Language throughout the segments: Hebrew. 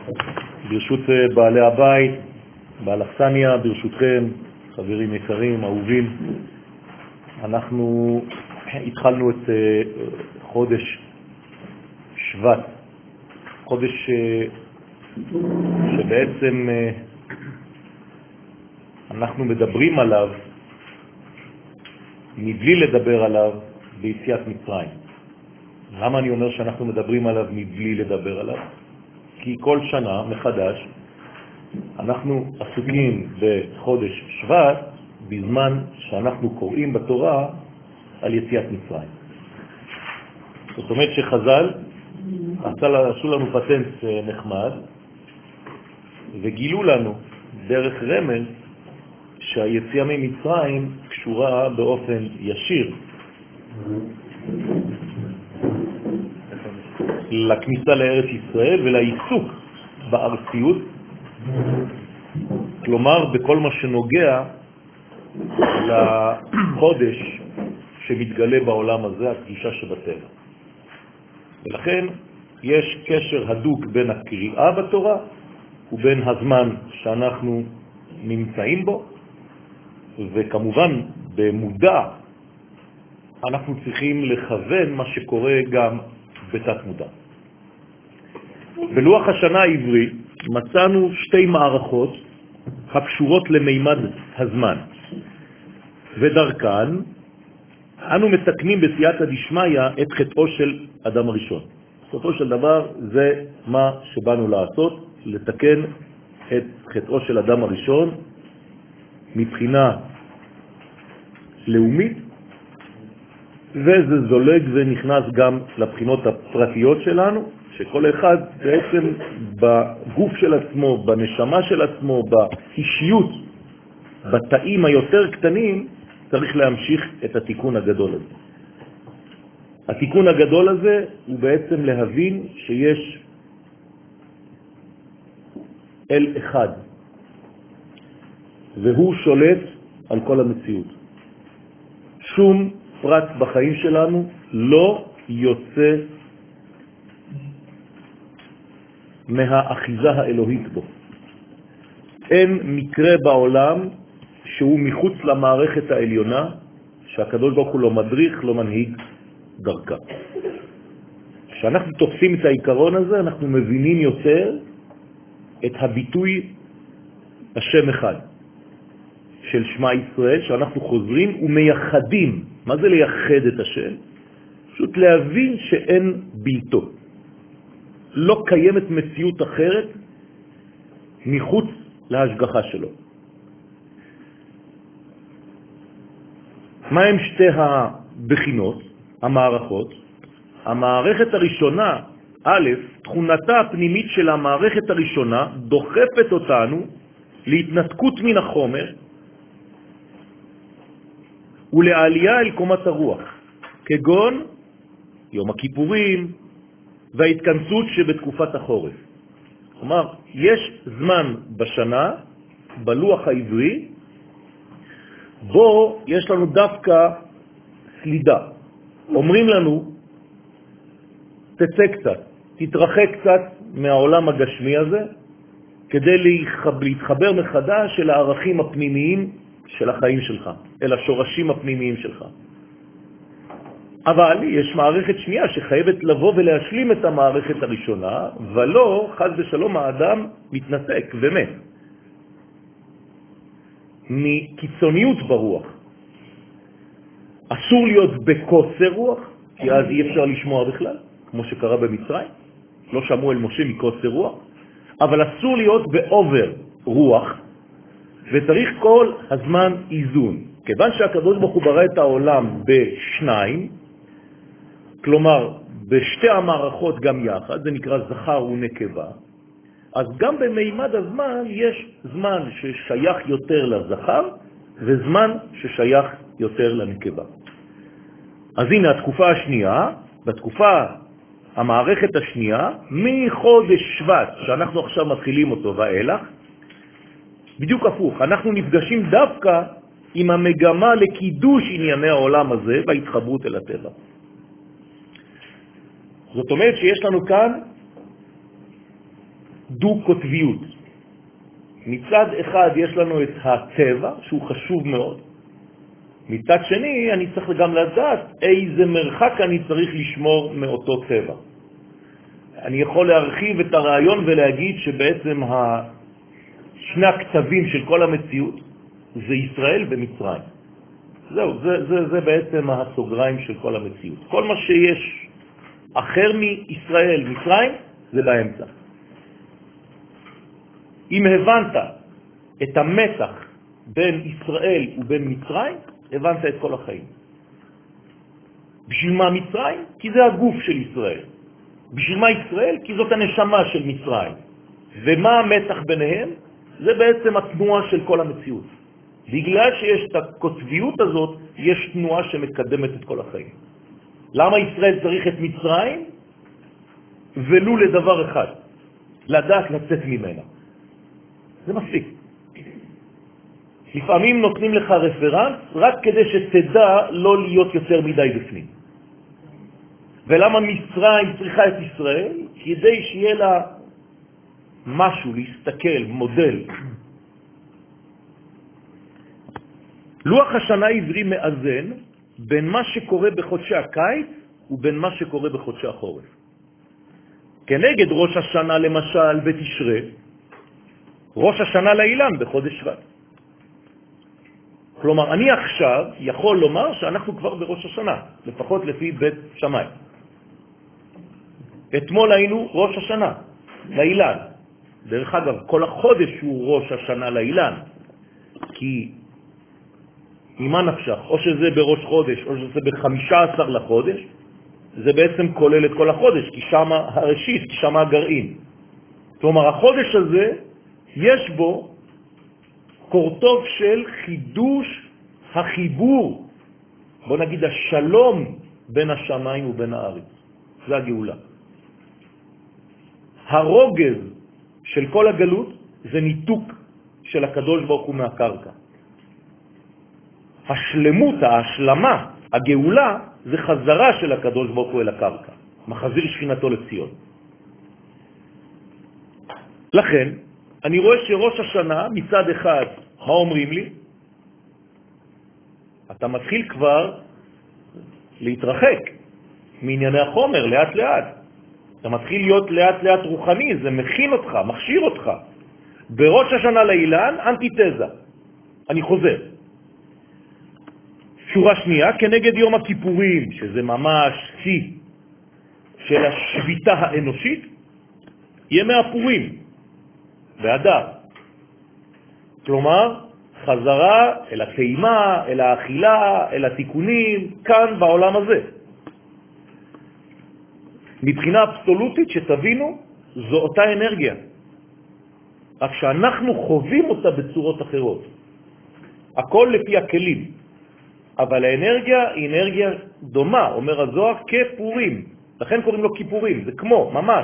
ברשות בעלי הבית, בעל אכסניה, ברשותכם, חברים יקרים, אהובים, אנחנו התחלנו את חודש שבט, חודש שבעצם אנחנו מדברים עליו מבלי לדבר עליו ביציאת מצרים. למה אני אומר שאנחנו מדברים עליו מבלי לדבר עליו? כי כל שנה מחדש אנחנו עסוקים בחודש שבט בזמן שאנחנו קוראים בתורה על יציאת מצרים. זאת אומרת שחז"ל עשו לנו פטנט נחמד וגילו לנו דרך רמז שהיציאה ממצרים קשורה באופן ישיר לכניסה לארץ ישראל ולעיסוק בארציות, כלומר בכל מה שנוגע לחודש שמתגלה בעולם הזה, הקדושה שבטבע. ולכן יש קשר הדוק בין הקריאה בתורה ובין הזמן שאנחנו נמצאים בו, וכמובן במודע אנחנו צריכים לכוון מה שקורה גם בתת מודע. בלוח השנה העברי מצאנו שתי מערכות הקשורות למימד הזמן, ודרכן אנו מתקנים בסייעתא דשמיא את חטאו של אדם הראשון. חטאו של דבר זה מה שבאנו לעשות, לתקן את חטאו של אדם הראשון מבחינה לאומית, וזה זולג ונכנס גם לבחינות הפרטיות שלנו, שכל אחד בעצם בגוף של עצמו, בנשמה של עצמו, באישיות, בתאים היותר קטנים, צריך להמשיך את התיקון הגדול הזה. התיקון הגדול הזה הוא בעצם להבין שיש אל אחד, והוא שולט על כל המציאות. שום פרט בחיים שלנו לא יוצא מהאחיזה האלוהית בו. אין מקרה בעולם שהוא מחוץ למערכת העליונה, שהקדוש ברוך הוא לא מדריך, לא מנהיג דרכה. כשאנחנו תופסים את העיקרון הזה, אנחנו מבינים יותר את הביטוי השם אחד של שמה ישראל, שאנחנו חוזרים ומייחדים. מה זה לייחד את השם? פשוט להבין שאין בלתו. לא קיימת מציאות אחרת מחוץ להשגחה שלו. מה הם שתי הבחינות, המערכות? המערכת הראשונה, א', תכונתה הפנימית של המערכת הראשונה דוחפת אותנו להתנתקות מן החומר ולעלייה אל קומת הרוח, כגון יום הכיפורים וההתכנסות שבתקופת החורף. כלומר, יש זמן בשנה, בלוח העברי, בו יש לנו דווקא סלידה. אומרים לנו, תצא קצת, תתרחק קצת מהעולם הגשמי הזה, כדי להתחבר מחדש אל הערכים הפנימיים של החיים שלך, אל השורשים הפנימיים שלך. אבל יש מערכת שנייה שחייבת לבוא ולהשלים את המערכת הראשונה, ולא, חס ושלום, האדם מתנתק ומת מקיצוניות ברוח. אסור להיות בקוצר רוח, כי אז אי אפשר לשמוע בכלל, כמו שקרה במצרים. לא שמעו אל משה מקוצר רוח, אבל אסור להיות באובר רוח, וצריך כל הזמן איזון. כיוון שהקדוש ברוך הוא ברא את העולם בשניים, כלומר בשתי המערכות גם יחד, זה נקרא זכר ונקבה, אז גם במימד הזמן יש זמן ששייך יותר לזכר וזמן ששייך יותר לנקבה. אז הנה התקופה השנייה, בתקופה המערכת השנייה, מחודש שבט שאנחנו עכשיו מתחילים אותו ואילך, בדיוק הפוך, אנחנו נפגשים דווקא עם המגמה לקידוש ענייני העולם הזה וההתחברות אל הטבע. זאת אומרת שיש לנו כאן דו-קוטביות. מצד אחד יש לנו את הטבע, שהוא חשוב מאוד. מצד שני, אני צריך גם לדעת איזה מרחק אני צריך לשמור מאותו טבע. אני יכול להרחיב את הרעיון ולהגיד שבעצם שני הכתבים של כל המציאות זה ישראל ומצרים. זהו, זה בעצם הסוגריים של כל המציאות. כל מה שיש אחר מישראל, מצרים, זה באמצע. אם הבנת את המתח בין ישראל ובין מצרים, הבנת את כל החיים. בשביל מה מצרים? כי זה הגוף של ישראל. בשביל מה ישראל? כי זאת הנשמה של מצרים. ומה המתח ביניהם? זה בעצם התנועה של כל המציאות. בגלל שיש את הקוטביות הזאת, יש תנועה שמקדמת את כל החיים. למה ישראל צריך את מצרים? ולו לדבר אחד, לדעת לצאת ממנה. זה מספיק. לפעמים נותנים לך רפרנס רק כדי שתדע לא להיות יותר מדי בפנים. ולמה מצרים צריכה את ישראל? כדי שיהיה לה משהו להסתכל, מודל. לוח השנה העברי מאזן בין מה שקורה בחודשי הקיץ ובין מה שקורה בחודשי החורף. כנגד ראש השנה למשל בתשרה, ראש השנה לאילן בחודש שבט. כלומר, אני עכשיו יכול לומר שאנחנו כבר בראש השנה, לפחות לפי בית שמאי. אתמול היינו ראש השנה לאילן. דרך אגב, כל החודש הוא ראש השנה לאילן, כי ממה נפשך? או שזה בראש חודש, או שזה ב-15 לחודש, זה בעצם כולל את כל החודש, כי שם הראשית, כי שם הגרעין. כלומר, החודש הזה, יש בו קורטוב של חידוש החיבור, בוא נגיד השלום בין השמיים ובין הארץ. זה הגאולה. הרוגז של כל הגלות זה ניתוק של הקדוש ברוך הוא מהקרקע. השלמות, ההשלמה, הגאולה, זה חזרה של הקדוש ברוך הוא אל הקרקע, מחזיר שכינתו לציון. לכן, אני רואה שראש השנה, מצד אחד, מה אומרים לי? אתה מתחיל כבר להתרחק מענייני החומר, לאט לאט. אתה מתחיל להיות לאט לאט רוחני, זה מכין אותך, מכשיר אותך. בראש השנה לאילן, אנטיתזה. אני חוזר. שורה שנייה, כנגד יום הכיפורים, שזה ממש שיא של השביתה האנושית, ימי הפורים, באדר. כלומר, חזרה אל הטעימה, אל האכילה, אל התיקונים, כאן בעולם הזה. מבחינה אבסולוטית שתבינו, זו אותה אנרגיה. רק שאנחנו חווים אותה בצורות אחרות. הכל לפי הכלים. אבל האנרגיה היא אנרגיה דומה, אומר הזוהר, כפורים. לכן קוראים לו כיפורים, זה כמו, ממש.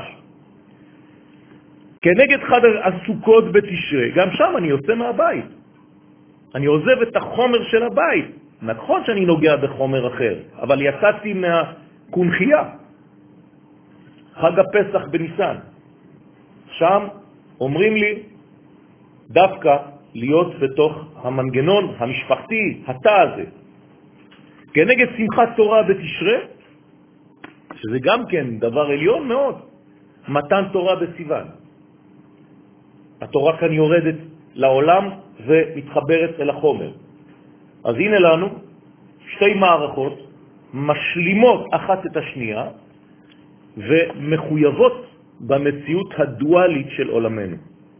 כנגד חג הסוכות בתשרה, גם שם אני יוצא מהבית. אני עוזב את החומר של הבית. נכון שאני נוגע בחומר אחר, אבל יצאתי מהקונחייה. חג הפסח בניסן. שם אומרים לי דווקא להיות בתוך המנגנון המשפחתי, התא הזה. כנגד שמחת תורה בתשרה, שזה גם כן דבר עליון מאוד, מתן תורה בסיוון. התורה כאן יורדת לעולם ומתחברת אל החומר. אז הנה לנו שתי מערכות משלימות אחת את השנייה ומחויבות במציאות הדואלית של עולמנו.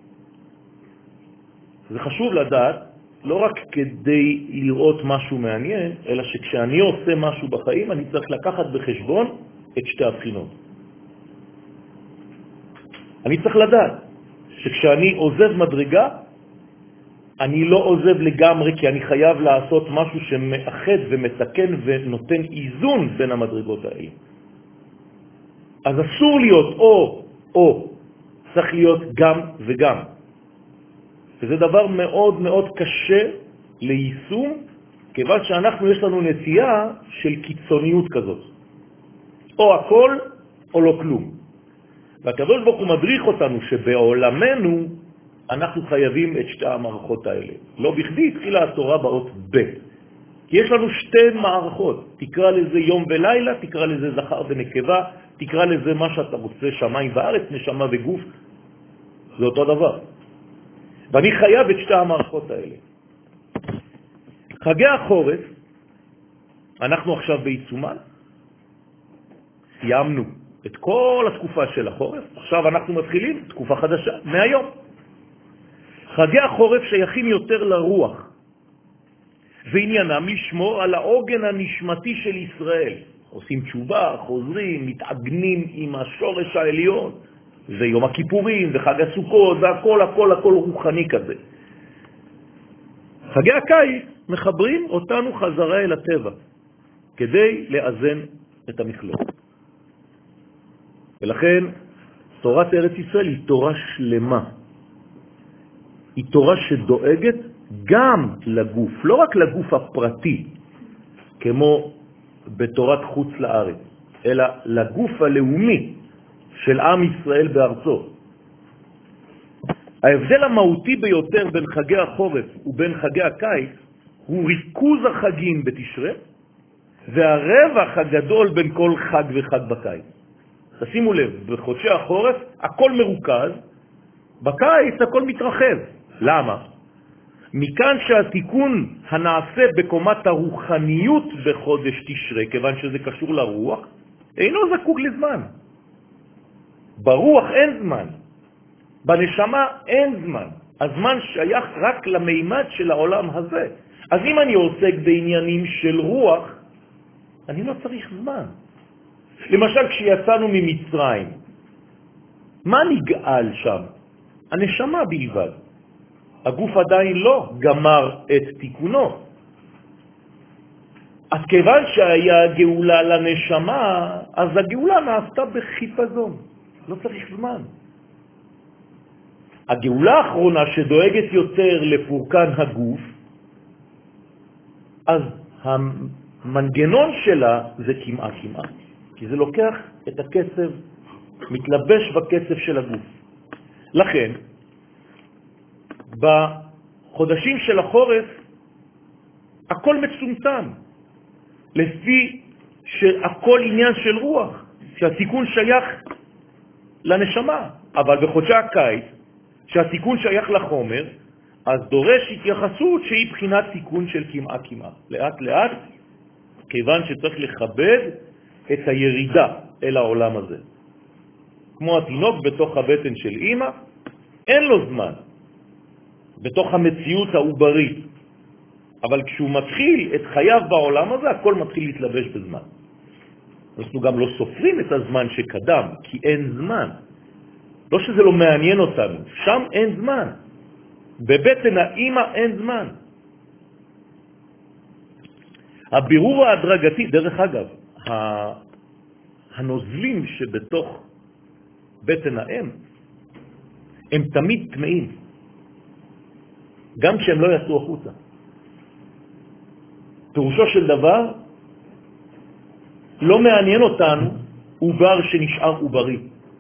זה חשוב לדעת, לא רק כדי לראות משהו מעניין, אלא שכשאני עושה משהו בחיים, אני צריך לקחת בחשבון את שתי הבחינות. אני צריך לדעת שכשאני עוזב מדרגה, אני לא עוזב לגמרי, כי אני חייב לעשות משהו שמאחד ומתקן ונותן איזון בין המדרגות האלה. אז אסור להיות או, צריך להיות גם וגם. וזה דבר מאוד מאוד קשה ליישום, כיוון שאנחנו יש לנו נטייה של קיצוניות כזאת. או הכל או לא כלום. והקדוש ברוך הוא מדריך אותנו שבעולמנו אנחנו חייבים את שתי המערכות האלה. לא בכדי התחילה התורה באות ב', כי יש לנו שתי מערכות, תקרא לזה יום ולילה, תקרא לזה זכר ונקבה, תקרא לזה מה שאתה רוצה, שמיים וארץ, נשמה וגוף, זה אותו דבר. ואני חייב את שתי המערכות האלה. חגי החורף, אנחנו עכשיו בעיצומן, סיימנו את כל התקופה של החורף, עכשיו אנחנו מתחילים תקופה חדשה, מהיום. חגי החורף שייכים יותר לרוח, ועניינם לשמור על העוגן הנשמתי של ישראל. עושים תשובה, חוזרים, מתעגנים עם השורש העליון. זה יום הכיפורים וחג הסוכות והכל, הכל, הכל רוחני כזה. חגי הקיץ מחברים אותנו חזרה אל הטבע, כדי לאזן את המכלול. ולכן תורת ארץ ישראל היא תורה שלמה. היא תורה שדואגת גם לגוף, לא רק לגוף הפרטי, כמו בתורת חוץ לארץ, אלא לגוף הלאומי של עם ישראל בארצו. ההבדל המהותי ביותר בין חגי החורף ובין חגי הקיץ הוא ריכוז החגים בתשרה והרווח הגדול בין כל חג וחג בקיץ. תשימו לב, בחודשי החורף הכל מרוכז, בקיץ הכל מתרחב. למה? מכאן שהתיקון הנעשה בקומת הרוחניות בחודש תשרה, כיוון שזה קשור לרוח, אינו זקוק לזמן. ברוח אין זמן, בנשמה אין זמן. הזמן שייך רק למימד של העולם הזה. אז אם אני עוסק בעניינים של רוח, אני לא צריך זמן. למשל, כשיצאנו ממצרים, מה נגאל שם? הנשמה בלבד. הגוף עדיין לא גמר את תיקונו. אז כיוון שהיה גאולה לנשמה, אז הגאולה נעשתה בחיפזון. לא צריך זמן. הגאולה האחרונה שדואגת יותר לפורקן הגוף, אז המנגנון שלה זה כמעט. כי זה לוקח את הקצב, מתלבש בקצב של הגוף. לכן, בחודשים של החורף, הכל מצומצם, לפי שהכל עניין של רוח, שהתיקון שייך לנשמה. אבל בחודשי הקיץ, שהתיקון שייך לחומר, אז דורש התייחסות שהיא בחינת תיקון של כמעה. לאט לאט, כיוון שצריך לכבד את הירידה אל העולם הזה. כמו התינוק בתוך הבטן של אמא, אין לו זמן בתוך המציאות העוברית. אבל כשהוא מתחיל את חייו בעולם הזה, הכל מתחיל להתלבש בזמן. אנחנו גם לא סופרים את הזמן שקדם, כי אין זמן. לא שזה לא מעניין אותנו, שם אין זמן. בבטן האמא אין זמן. הבירור ההדרגתי, דרך אגב, הנוזלים שבתוך בטן האם, הם תמיד טמאים, גם כשהם לא יצאו החוצה. פירושו של דבר, לא מעניין אותנו עובר שנשאר עוברי.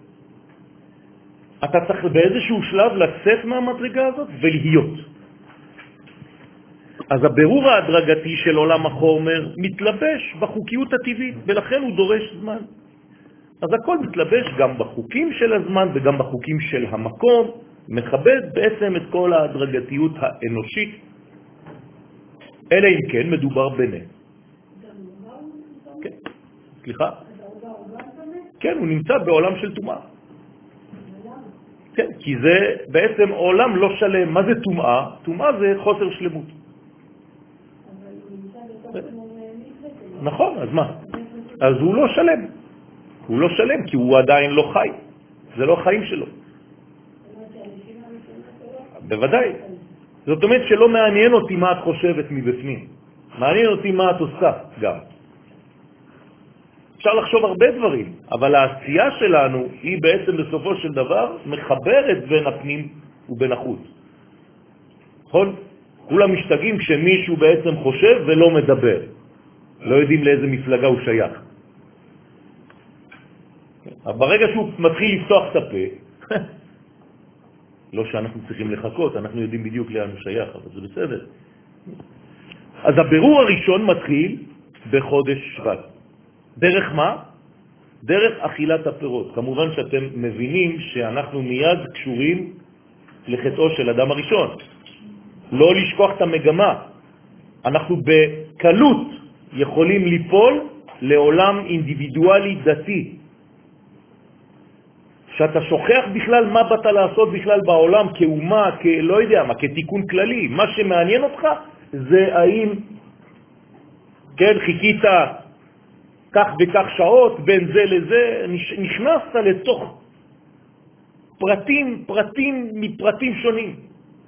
אתה צריך באיזשהו שלב לצאת מהמדרגה הזאת ולהיות. אז הבירור ההדרגתי של עולם החומר מתלבש בחוקיות הטבעית, ולכן הוא דורש זמן. אז הכל מתלבש גם בחוקים של הזמן וגם בחוקים של המקום, מכבד בעצם את כל ההדרגתיות האנושית, אלא אם כן מדובר בנס. כן, סליחה? כן, הוא נמצא בעולם של טומאה. כן, כי זה בעצם עולם לא שלם. מה זה טומאה? טומאה זה חוסר שלמות. נכון, אז מה? אז הוא לא שלם. הוא לא שלם כי הוא עדיין לא חי. זה לא חיים שלו. בוודאי. זאת אומרת שלא מעניין אותי מה את חושבת מבפנים. מעניין אותי מה את עושה גם. אפשר לחשוב הרבה דברים, אבל העשייה שלנו היא בעצם בסופו של דבר מחברת בין הפנים ובין החוץ. נכון? כולם משתגעים כשמישהו בעצם חושב ולא מדבר. לא יודעים לאיזה מפלגה הוא שייך. ברגע שהוא מתחיל לפתוח את הפה, לא שאנחנו צריכים לחכות, אנחנו יודעים בדיוק לאן הוא שייך, אבל זה בסדר. אז הבירור הראשון מתחיל בחודש שבט. דרך מה? דרך אכילת הפירות. כמובן שאתם מבינים שאנחנו מיד קשורים לחטאו של אדם הראשון. לא לשכוח את המגמה. אנחנו בקלות יכולים ליפול לעולם אינדיבידואלי דתי. שאתה שוכח בכלל מה באת לעשות בכלל בעולם כאומה, לא יודע מה, כתיקון כללי. מה שמעניין אותך זה האם, כן, חיכית כך וכך שעות בין זה לזה, נכנסת לתוך פרטים מפרטים שונים.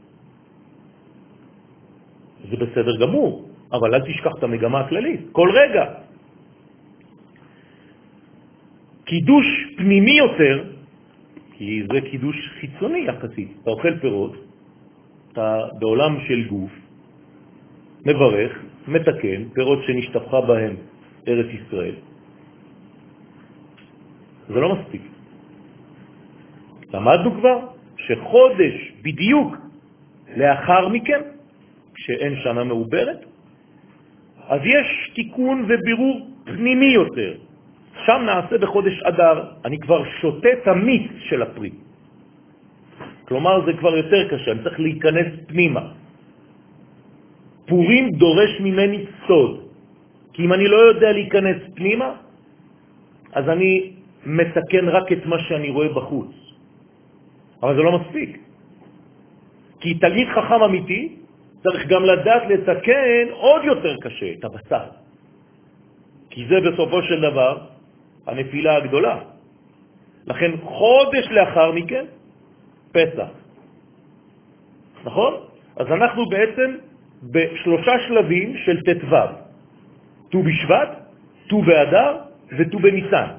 זה בסדר גמור, אבל אל תשכח את המגמה הכללית. כל רגע. קידוש פנימי יותר, כי זה קידוש חיצוני יחסית. אתה אוכל פירות, אתה בעולם של גוף, מברך, מתקן, פירות שנשתפכה בהם ארץ ישראל. זה לא מספיק. למדנו כבר שחודש בדיוק לאחר מכן, כשאין שנה מעוברת, אז יש תיקון ובירור פנימי יותר. שם נעשה בחודש אדר, אני כבר שותה את המיץ של הפרי. כלומר, זה כבר יותר קשה, אני צריך להיכנס פנימה. פורים דורש ממני סוד, כי אם אני לא יודע להיכנס פנימה, אז אני מתקן רק את מה שאני רואה בחוץ. אבל זה לא מספיק. כי תלמיד חכם אמיתי צריך גם לדעת לתקן עוד יותר קשה, את הבשר. כי זה בסופו של דבר הנפילה הגדולה. לכן חודש לאחר מכן, פסח. נכון? אז אנחנו בעצם בשלושה שלבים של תתוו. ט"ו בשבט, ט"ו באדר וט"ו בניסן.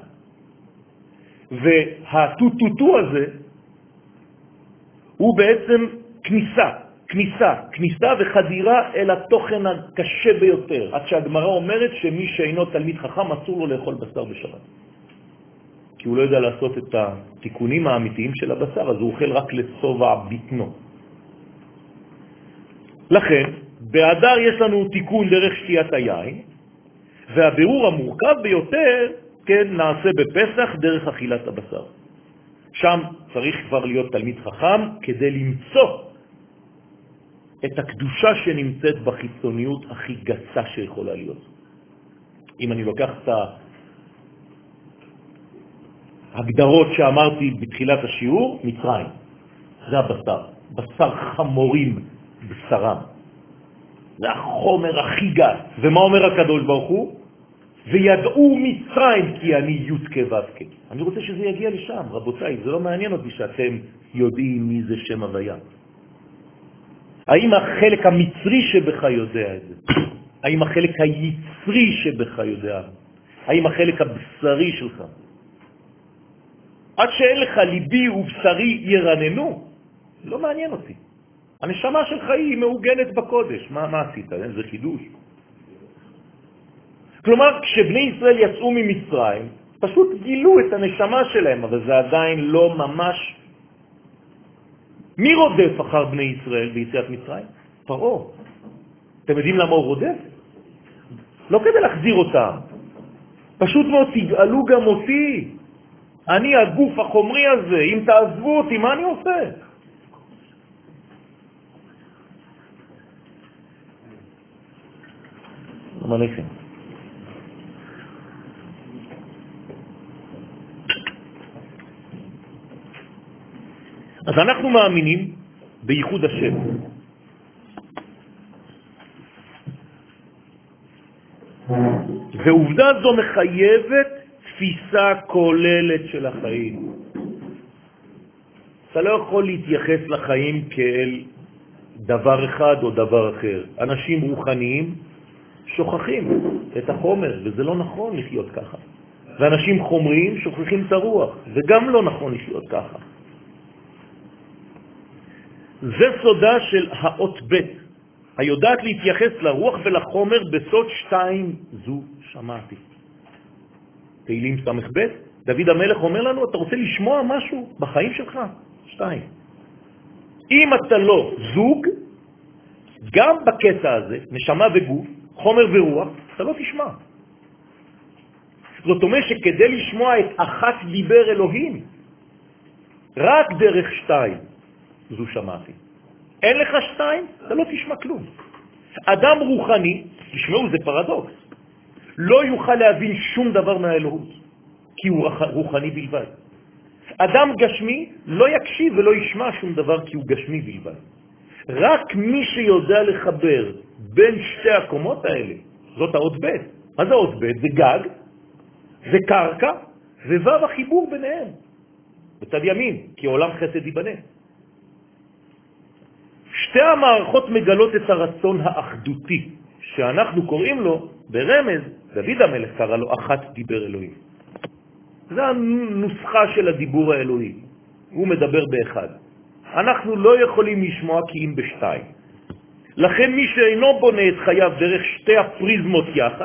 והט"ו הזה הוא בעצם כניסה וחדירה אל התוכן הקשה ביותר. עד שהגמרא אומרת שמי שאינו תלמיד חכם אסור לו לאכול בשר בשבת. כי הוא לא יודע לעשות את התיקונים האמיתיים של הבשר, אז הוא אוכל רק לצובע בטנו. לכן, באדר יש לנו תיקון דרך שתיית היין, והבירור המורכב ביותר, כן, נעשה בפסח דרך אכילת הבשר. שם צריך כבר להיות תלמיד חכם כדי למצוא את הקדושה שנמצאת בחיצוניות הכי גסה שיכולה להיות. אם אני לוקח את ההגדרות שאמרתי בתחילת השיעור, מצרים, זה הבשר, בשר חמורים בשרם. זה החומר הכי גס. ומה אומר הקדוש ברוך הוא? וידעו מצרים כי אני יודקה ודקה. אני רוצה שזה יגיע לשם, רבותיי, זה לא מעניין אותי שאתם יודעים מי זה שם הוויה. האם החלק המצרי שבך יודע את זה? האם החלק היצרי שבך יודע? האם החלק הבשרי שלך? עד שאין לך ליבי ובשרי ירננו, לא מעניין אותי. הנשמה שלך היא מעוגנת בקודש. מה עשית? זה חידוש. כלומר, כשבני ישראל יצאו ממצרים, פשוט גילו את הנשמה שלהם, אבל זה עדיין לא ממש. מי רודף אחר בני ישראל ביציאת מצרים? פרעה. אתם יודעים למה הוא רודף? לא כדי להחזיר אותם. פשוט מאוד תגאלו גם אותי. אני הגוף החומרי הזה, אם תעזבו אותי, מה אני עושה? מלאכים. אז אנחנו מאמינים בייחוד השם. ועובדה זו מחייבת תפיסה כוללת של החיים. אתה לא יכול להתייחס לחיים כאל דבר אחד או דבר אחר. אנשים רוחניים שוכחים את החומר, וזה לא נכון לחיות ככה. ואנשים חומריים שוכחים את הרוח, וגם לא נכון לחיות ככה. זה סודה של האות ב', היודעת להתייחס לרוח ולחומר בסוד שתיים זו שמעתי. תהילים סמך ב', דוד המלך אומר לנו, אתה רוצה לשמוע משהו בחיים שלך? 2. אם אתה לא זוג, גם בקטע הזה, נשמה וגוף, חומר ורוח, אתה לא תשמע. זאת אומרת שכדי לשמוע את אחת דיבר אלוהים, רק דרך 2 זו שמעתי. אין לך 2, אתה לא תשמע כלום. אדם רוחני, תשמעו, זה פרדוקס, לא יוכל להבין שום דבר מהאלוהות, כי הוא רוחני בלבד. אדם גשמי לא יקשיב ולא ישמע שום דבר, כי הוא גשמי בלבד. רק מי שיודע לחבר בין שתי הקומות האלה, זאת האות ב'. מה זה אות ב'? זה גג, זה קרקע, וו' החיבור ביניהם. בצד ימין, כי עולם חסד ייבנה. שתי המערכות מגלות את הרצון האחדותי, שאנחנו קוראים לו ברמז, דוד המלך קרא לו אחת דיבר אלוהים. זה הנוסחה של הדיבור האלוהי. הוא מדבר באחד. אנחנו לא יכולים לשמוע כי אם ב2. לכן מי שאינו בונה את חייו דרך שתי הפריזמות יחד,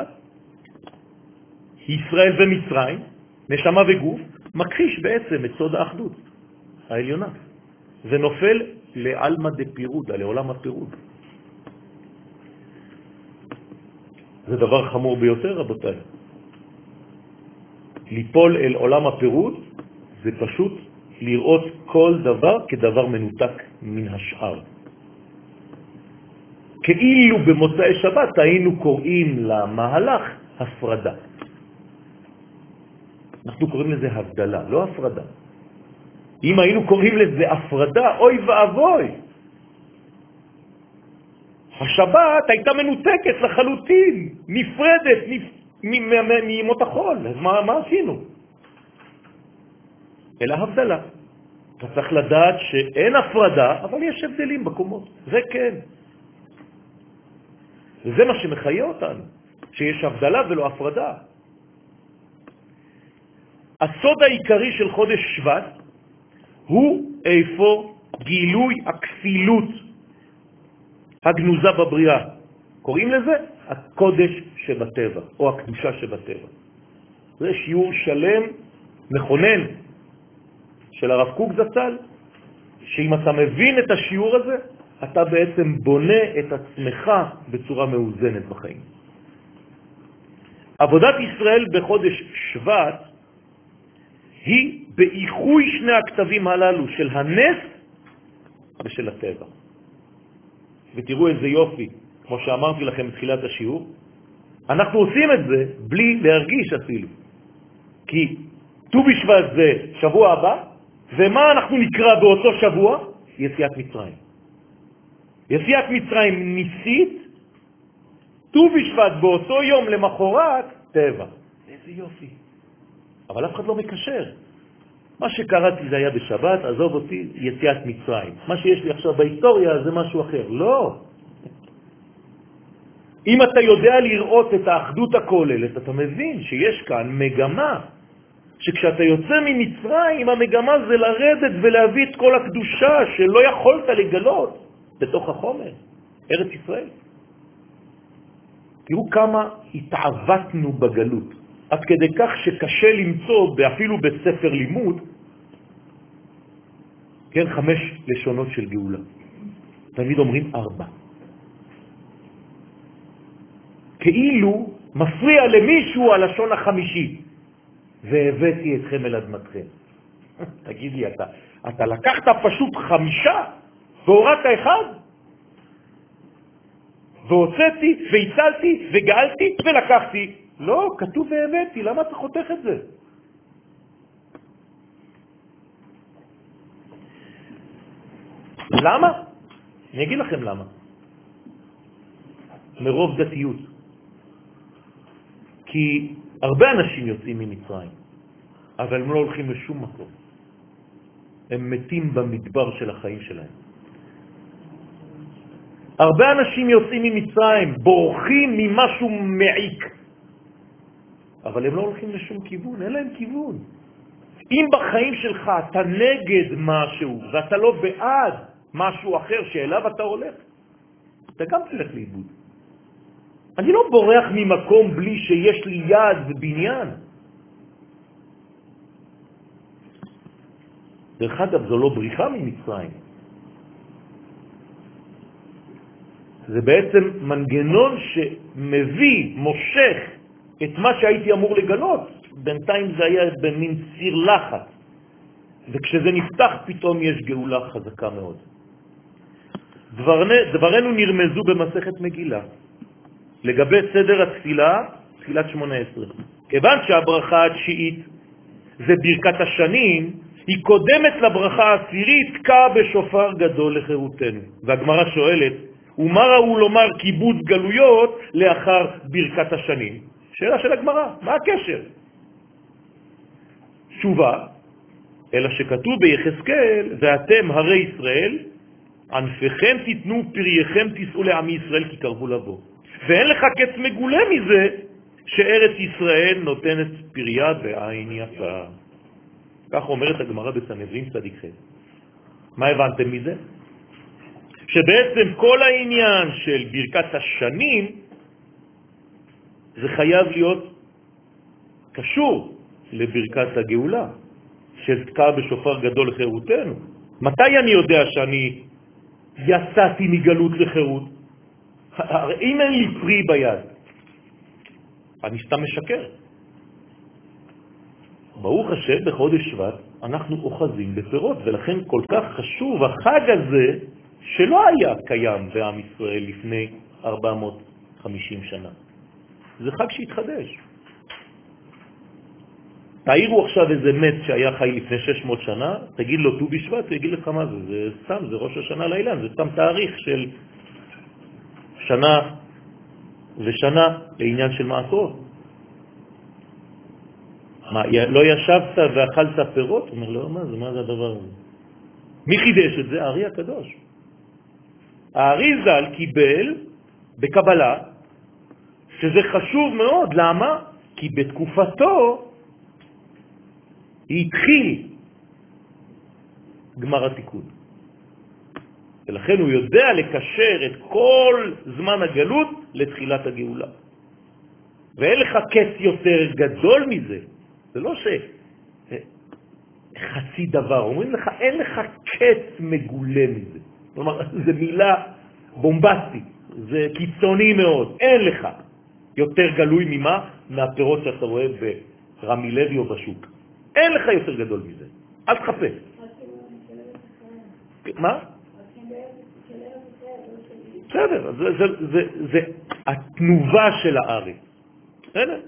ישראל ומצרים, נשמה וגוף, מכחיש בעצם את סוד האחדות העליונה. זה נופל לעלמא דפירוד, לעולם הפירוד. זה דבר חמור ביותר, רבותיי. ליפול אל עולם הפירוד זה פשוט לראות כל דבר כדבר מנותק מן השאר. כאילו במוצאי שבת היינו קוראים למהלך הפרדה. אנחנו קוראים לזה הבדלה, לא הפרדה. אם היינו קוראים לזה הפרדה, אוי ואבוי. השבת הייתה מנותקת לחלוטין, נפרדת מימות החול. אז מה עשינו? אלא הבדלה. אתה צריך לדעת שאין הפרדה, אבל יש הבדלים בקומות. זה כן. וזה מה שמחיה אותנו, שיש הבדלה ולא הפרדה. הסוד העיקרי של חודש שבט הוא איפה גילוי הכפילות הגנוזה בבריאה. קוראים לזה הקודש שבטבע, או הקדושה שבטבע. זה שיעור שלם, מכונן, של הרב קוק זצ"ל, שאם אתה מבין את השיעור הזה, אתה בעצם בונה את עצמך בצורה מאוזנת בחיים. עבודת ישראל בחודש שבט היא באיחוי שני הכתבים הללו של הנס ושל הטבע. ותראו איזה יופי, כמו שאמרתי לכם בתחילת השיעור, אנחנו עושים את זה בלי להרגיש אפילו. כי ט"ו בשבט זה שבוע הבא, ומה אנחנו נקרא באותו שבוע? יציאת מצרים. יציאת מצרים ניסית, ט"ו בשבט באותו יום למחרת, טבע. איזה יופי. אבל אף אחד לא מקשר. מה שקראתי זה היה בשבת, עזוב אותי, יציאת מצרים. מה שיש לי עכשיו בהיסטוריה זה משהו אחר. לא. אם אתה יודע לראות את האחדות הכוללת, אתה מבין שיש כאן מגמה, שכשאתה יוצא ממצרים, המגמה זה לרדת ולהביא את כל הקדושה שלא יכולת לגלות בתוך החומר, ארץ ישראל. תראו כמה התעוותנו בגלות, עד כדי כך שקשה למצוא, אפילו בספר לימוד, כן, 5 לשונות של גאולה. תמיד אומרים 4. כאילו מפריע למישהו הלשון החמישי. והבאתי אתכם אל אדמתכם. תגיד לי, אתה לקחת פשוט 5 והורדת 1? והוצאתי והצלתי וגאלתי ולקחתי. לא, כתוב והבאתי, למה אתה חותך את זה? למה? אני אגיד לכם למה. מרוב דתיות. כי הרבה אנשים יוצאים ממצרים, אבל הם לא הולכים לשום מקום. הם מתים במדבר של החיים שלהם. הרבה אנשים יוצאים ממצרים, בורחים ממשהו מעיק, אבל הם לא הולכים לשום כיוון, אין להם כיוון. אם בחיים שלך אתה נגד משהו, ואתה לא בעד משהו אחר שאליו אתה הולך, אתה גם תלך לאיבוד. אני לא בורח ממקום בלי שיש לי יד ובניין. דרך אגב, זו לא בריחה ממצרים. זה בעצם מנגנון שמביא, מושך את מה שהייתי אמור לגלות. בינתיים זה היה במין ציר לחץ. וכשזה נפתח פתאום יש גאולה חזקה מאוד. דברנו נרמזו במסכת מגילה. לגבי סדר התפילה, תפילת 18. כיוון שהברכה התשיעית זה ברכת השנים, היא קודמת לברכה העשירית, קע בשופר גדול לחירותנו. והגמרא שואלת, ומה ראו לומר כיבוד גלויות לאחר ברכת השנים? שאלה של הגמרא, מה הקשר? תשובה, אלא שכתוב ביחזקאל, ואתם הרי ישראל, ענפיכם תיתנו, פרייכם תישאו לעמי ישראל כי קרבו לבוא. ואין לך קץ מגולה מזה שארץ ישראל נותנת פריה בעין יפה. כך אומרת הגמרא בסנהדרין צדיק ח'. מה הבנתם מזה? שבעצם כל העניין של ברכת השנים זה חייב להיות קשור לברכת הגאולה של תקע בשופר גדול לחירותנו. מתי אני יודע שאני יצאתי מגלות לחירות? אם אין לי פרי ביד, אני סתם משקר. ברוך השם, בחודש שבט אנחנו אוחזים בפירות, ולכן כל כך חשוב החג הזה שלא היה קיים בעם ישראל לפני 450 שנה. זה חג שהתחדש. תאירו עכשיו איזה מת שהיה חי לפני 600 שנה, תגיד לו ט"ו בשבט, הוא יגיד לך מה זה, זה סתם, זה ראש השנה לאילן, זה סתם תאריך של שנה ושנה לעניין של מעשרות. מה, לא ישבת ואכלת פירות? הוא אומר, לא, מה זה הדבר הזה? מי חידש את זה? הארי הקדוש. הארי ז"ל קיבל בקבלה, שזה חשוב מאוד. למה? כי בתקופתו התחיל גמר התיקון. ולכן הוא יודע לקשר את כל זמן הגלות לתחילת הגאולה. ואין לך קץ יותר גדול מזה. זה לא חצי דבר. אומרים לך, אין לך קץ מגולה מזה. כלומר, זו מילה בומבסטית. זה קיצוני מאוד. אין לך יותר גלוי ממה? מהפירות שאתה רואה ברמי לוי או בשוק. אין לך יותר גדול מזה. אל תחפש. מה? בסדר, זה התנובה של הארץ. בסדר?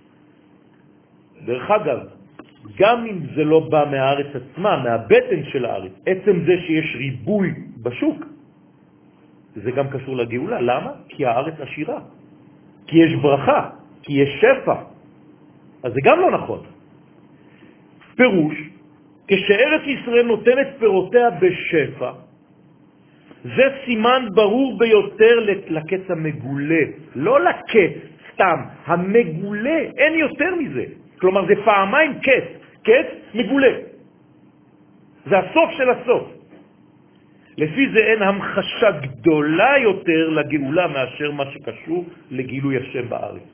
דרך אגב, גם אם זה לא בא מהארץ עצמה, מהבטן של הארץ, עצם זה שיש ריבוי בשוק, זה גם קשור לגאולה. למה? כי הארץ עשירה. כי יש ברכה, כי יש שפע. אז זה גם לא נכון. פירוש, כשארץ ישראל נותנת פירותיה בשפע, זה סימן ברור ביותר לקץ המגולה, לא לקץ סתם, המגולה, אין יותר מזה. כלומר, זה פעמיים קץ, קץ מגולה. זה הסוף של הסוף. לפי זה אין המחשה גדולה יותר לגאולה מאשר מה שקשור לגילוי השם בארץ.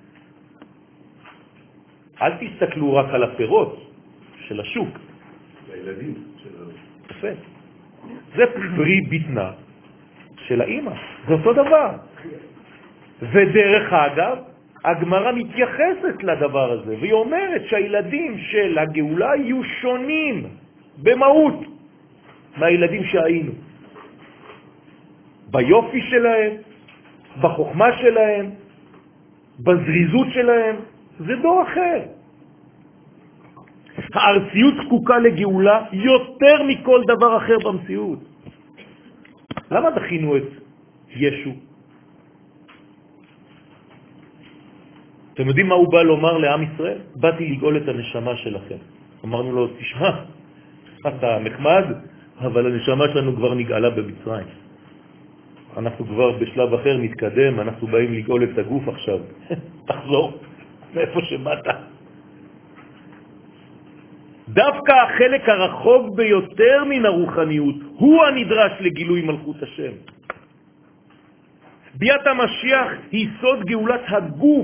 אל תסתכלו רק על הפירות של השוק. הילדים של יפה. זה פרי ביטנה של האמא. זה אותו דבר. ודרך אגב, הגמרא מתייחסת לדבר הזה, והיא אומרת שהילדים של הגאולה יהיו שונים במהות מהילדים שהיינו. ביופי שלהם, בחוכמה שלהם, בזריזות שלהם, זה דור אחר. הארציות זקוקה לגאולה יותר מכל דבר אחר במציאות. למה דחינו את ישו? אתם יודעים מה הוא בא לומר לעם ישראל? באתי לגאול את הנשמה שלכם. אמרנו לו, תשמע, אתה נחמד, אבל הנשמה שלנו כבר נגאלה במצרים. אנחנו כבר בשלב אחר נתקדם, אנחנו באים לגאול את הגוף עכשיו. תחזור מאיפה שבאת. דווקא החלק הרחוק ביותר מן הרוחניות הוא הנדרש לגילוי מלכות השם. ביאת המשיח היא סוד גאולת הגוף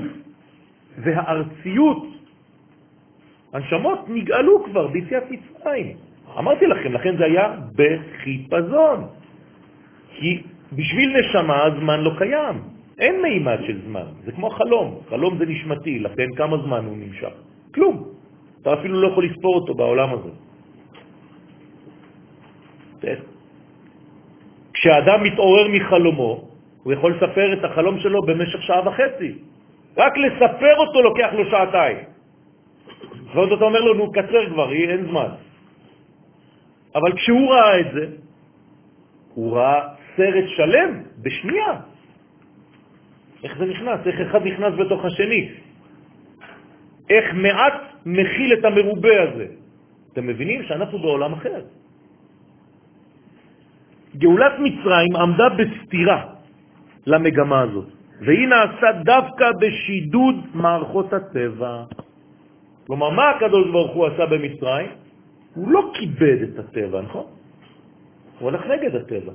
והארציות. הנשמות נגאלו כבר ביציאת מצרים. אמרתי לכם, לכן זה היה בחיפזון. כי בשביל נשמה הזמן לא קיים. אין מימד של זמן. זה כמו חלום. חלום זה נשמתי, לכן כמה זמן הוא נמשך? כלום. אתה אפילו לא יכול לספור אותו בעולם הזה. כשאדם מתעורר מחלומו, הוא יכול לספר את החלום שלו במשך שעה וחצי. רק לספר אותו לוקח לו שעתיים. ועוד אתה אומר לו, נו, קצר כבר, אין זמן. אבל כשהוא ראה את זה, הוא ראה סרט שלם בשנייה. איך זה נכנס? איך אחד נכנס בתוך השני? איך מעט מכיל את המרובה הזה? אתם מבינים שאנחנו בעולם אחר. גאולת מצרים עמדה בסתירה למגמה הזאת, והיא נעשה דווקא בשידוד מערכות הטבע. כלומר, מה הקדוש ברוך הוא עשה במצרים? הוא לא כיבד את הטבע, נכון? הוא הולך נגד הטבע.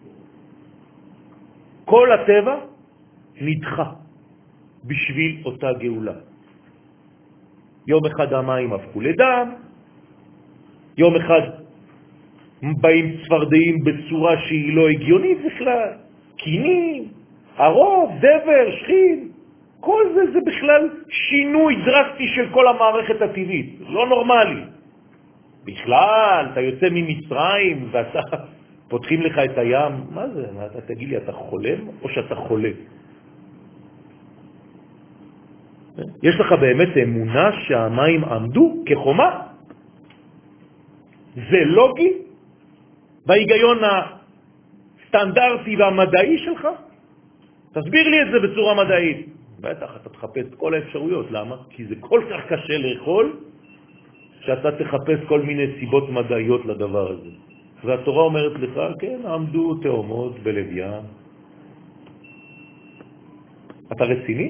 כל הטבע נדחה בשביל אותה גאולה. יום אחד המים הפכו לדם, יום אחד באים צפרדעים בצורה שהיא לא הגיונית בכלל, קינים, ערוב, דבר, שכין, כל זה בכלל שינוי דרסטי של כל המערכת הטבעית, לא נורמלי. בכלל, אתה יוצא ממצרים ואתה פותחים לך את הים, מה זה? אתה תגיד לי, אתה חולם או שאתה חולה? יש לך באמת אמונה שהמים עמדו כחומה? זה לוגי? בהיגיון הסטנדרטי והמדעי שלך? תסביר לי את זה בצורה מדעית. בטח, אתה תחפש כל האפשרויות. למה? כי זה כל כך קשה לאכול, שאתה תחפש כל מיני סיבות מדעיות לדבר הזה. והתורה אומרת לך, כן, עמדו תאומות בלב ים. אתה רציני?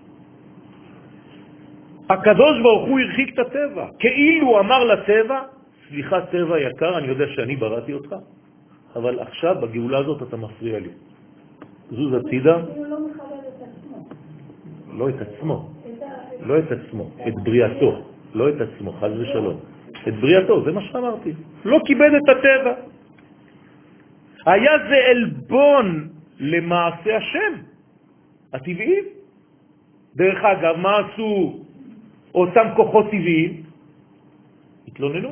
הקדוש ברוך הוא הרחיק את הטבע. כאילו אמר לטבע, סליחה טבע יקר, אני יודע שאני בראתי אותך, אבל עכשיו בגאולה הזאת אתה מפריע לי. זוז הצידה. הוא לא מכבד את עצמו. לא את עצמו. לא את עצמו, את בריאתו. לא את עצמו, חס ושלום. את בריאתו, זה מה שאמרתי. לא כיבד את הטבע. היה זה אלבון למעשה השם, הטבעיים. דרך אגב, מה עשו אותם כוחות טבעיים? התלוננו.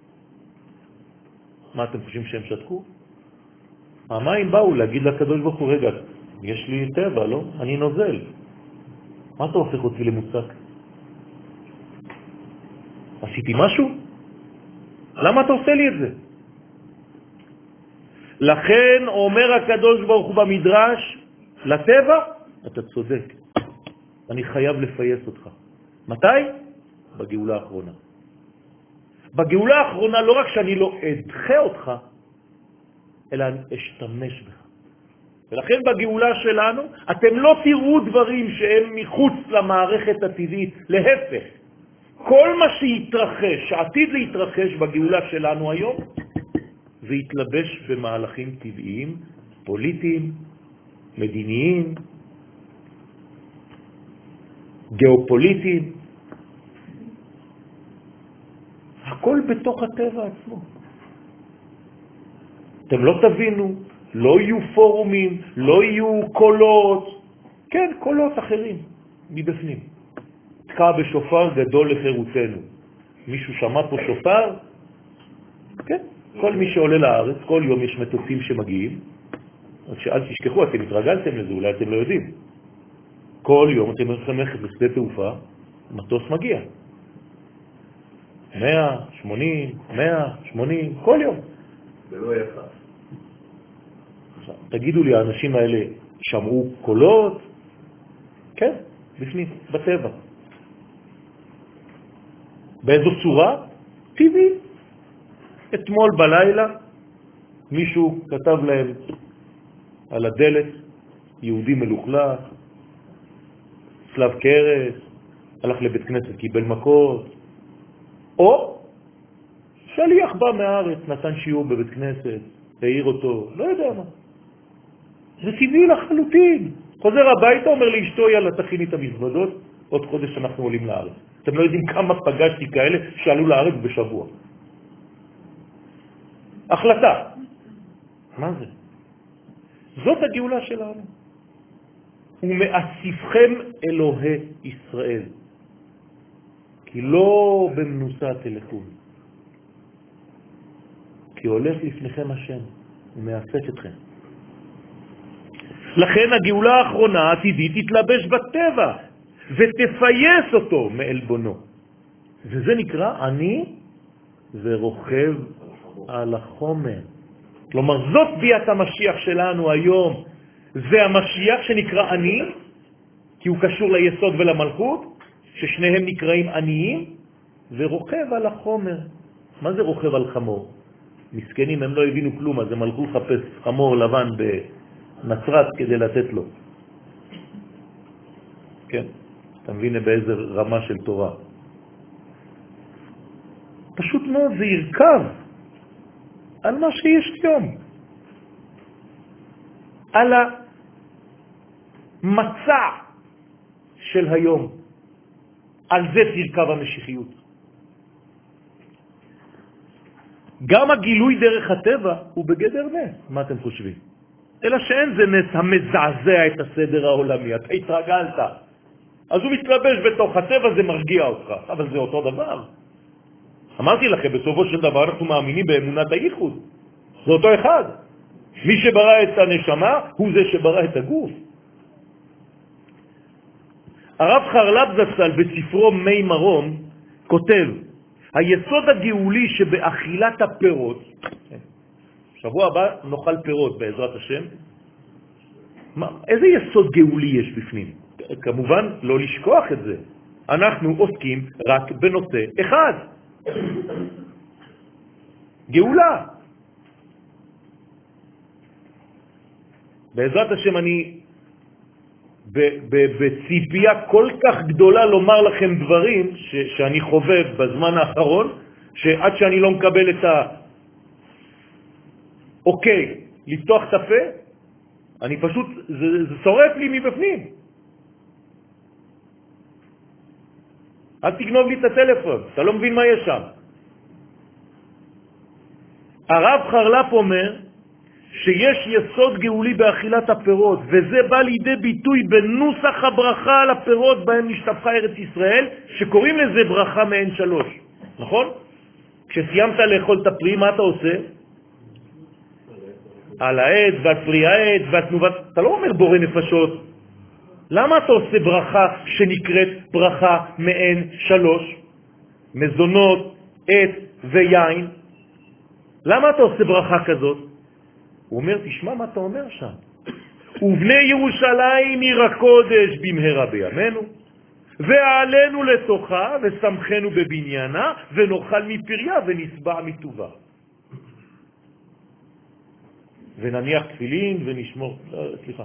מה אתם חושבים שהם שתקו? המים באו להגיד לקדוש ברוך הוא, רגע, יש לי טבע, לא? אני נוזל. מה אתה הופך אותי למוצק? עשיתי משהו? למה אתה עושה לי את זה? לכן אומר הקדוש ברוך הוא במדרש, לטבע, אתה צודק. אני חייב לפייס אותך. מתי? בגאולה האחרונה. בגאולה האחרונה לא רק שאני לא אדחה אותך, אלא אני אשתמש בך. ולכן בגאולה שלנו אתם לא תראו דברים שהם מחוץ למערכת הטבעית, להפך. כל מה שיתרחש, שעתיד להתרחש בגאולה שלנו היום, זה יתלבש במהלכים טבעיים, פוליטיים, מדיניים, גיאופוליטיים. הכל בתוך הטבע עצמו. אתם לא תבינו, לא יהיו פורומים, לא יהיו קולות, כן, קולות אחרים מבפנים. תקע בשופר גדול לחירותנו. מישהו שמע פה שופר? כן, כל מי שעולה לארץ, כל יום יש מטוסים שמגיעים, אז שאל תשכחו, אתם התרגלתם לזה, אולי אתם לא יודעים. כל יום אתם יכולים ללכת לשדה תעופה, מטוס מגיע. 180, כל יום. זה לא יפה. תגידו לי, האנשים האלה שמעו קולות? כן, בפנים, בטבע. באיזו צורה? טבעי. אתמול בלילה מישהו כתב להם על הדלת, יהודי מלוכלך, צלב קרס, הלך לבית כנסת, קיבל מכות, או שליח בא מהארץ, נתן שיעור בבית כנסת, העיר אותו, לא יודע מה. זה טבעי לחלוטין. חוזר הביתה, אומר לאשתו, יאללה, תכיני את המזוודות, עוד חודש אנחנו עולים לארץ. אתם לא יודעים כמה פגשתי כאלה שעלו לארץ בשבוע. החלטה. מה זה? זאת הגאולה שלנו. ומאסיפכם אלוהי ישראל, כי לא במנוסה תלכו, כי הולך לפניכם השם ומאסף אתכם. לכן הגאולה האחרונה העתידית תתלבש בטבע ותפייס אותו מעלבונו, וזה נקרא אני ורוכב על החומר. כלומר זאת ביאת המשיח שלנו היום, זה המשיח שנקרא אני, כי הוא קשור ליסוד ולמלכות, ששניהם נקראים עניים, ורוכב על החומר. מה זה רוכב על חמור? מסכנים, הם לא הבינו כלום, אז הם הלכו לחפש חמור לבן בנצרת כדי לתת לו. כן, אתה מבין באיזה רמה של תורה. פשוט מאוד זה ירכב על מה שיש היום, על המצע של היום, על זה תרכב המשיחיות. גם הגילוי דרך הטבע הוא בגדר נס. מה אתם חושבים? אלא שאין זה נס המזעזע את הסדר העולמי, אתה התרגלת, אז הוא מתלבש בתוך הטבע, זה מרגיע אותך, אבל זה אותו דבר. אמרתי לכם, בסופו של דבר אנחנו מאמינים באמונת הייחוד, זה אותו אחד. מי שברא את הנשמה הוא זה שברא את הגוף. הרב חרל"פ זצ"ל בספרו מי מרום כותב, היסוד הגאולי שבאכילת הפירות, שבוע הבא נאכל פירות בעזרת השם, איזה יסוד גאולי יש בפנים? כמובן לא לשכוח את זה. אנחנו עוסקים רק בנושא אחד, גאולה. בעזרת השם אני בציפייה כל כך גדולה לומר לכם דברים שאני חובב בזמן האחרון, שעד שאני לא מקבל את האוקיי לפתוח את הפה, אני פשוט, זה שורף לי מבפנים. אל תגנוב לי את הטלפון, אתה לא מבין מה יש שם. הרב חרל"פ אומר שיש יסוד גאולי באכילת הפירות, וזה בא לידי ביטוי בנוסח הברכה על הפירות בהם נשתפכה ארץ ישראל, שקוראים לזה ברכה מעין שלוש, נכון? כשסיימת לאכול את הפרי, מה אתה עושה? על העץ והפרי העץ והתנובת, אתה לא אומר בורא נפשות. למה אתה עושה ברכה שנקראת ברכה מעין שלוש? מזונות, עץ ויין. למה אתה עושה ברכה כזאת? הוא אומר, תשמע מה אתה אומר שם. ובני ירושלים עיר הקודש במהרה בימינו, ועלינו לתוכה ושמחנו בבניינה, ונאכל מפריה ונסבע מטובה. ונניח תפילין ונשמור, סליחה.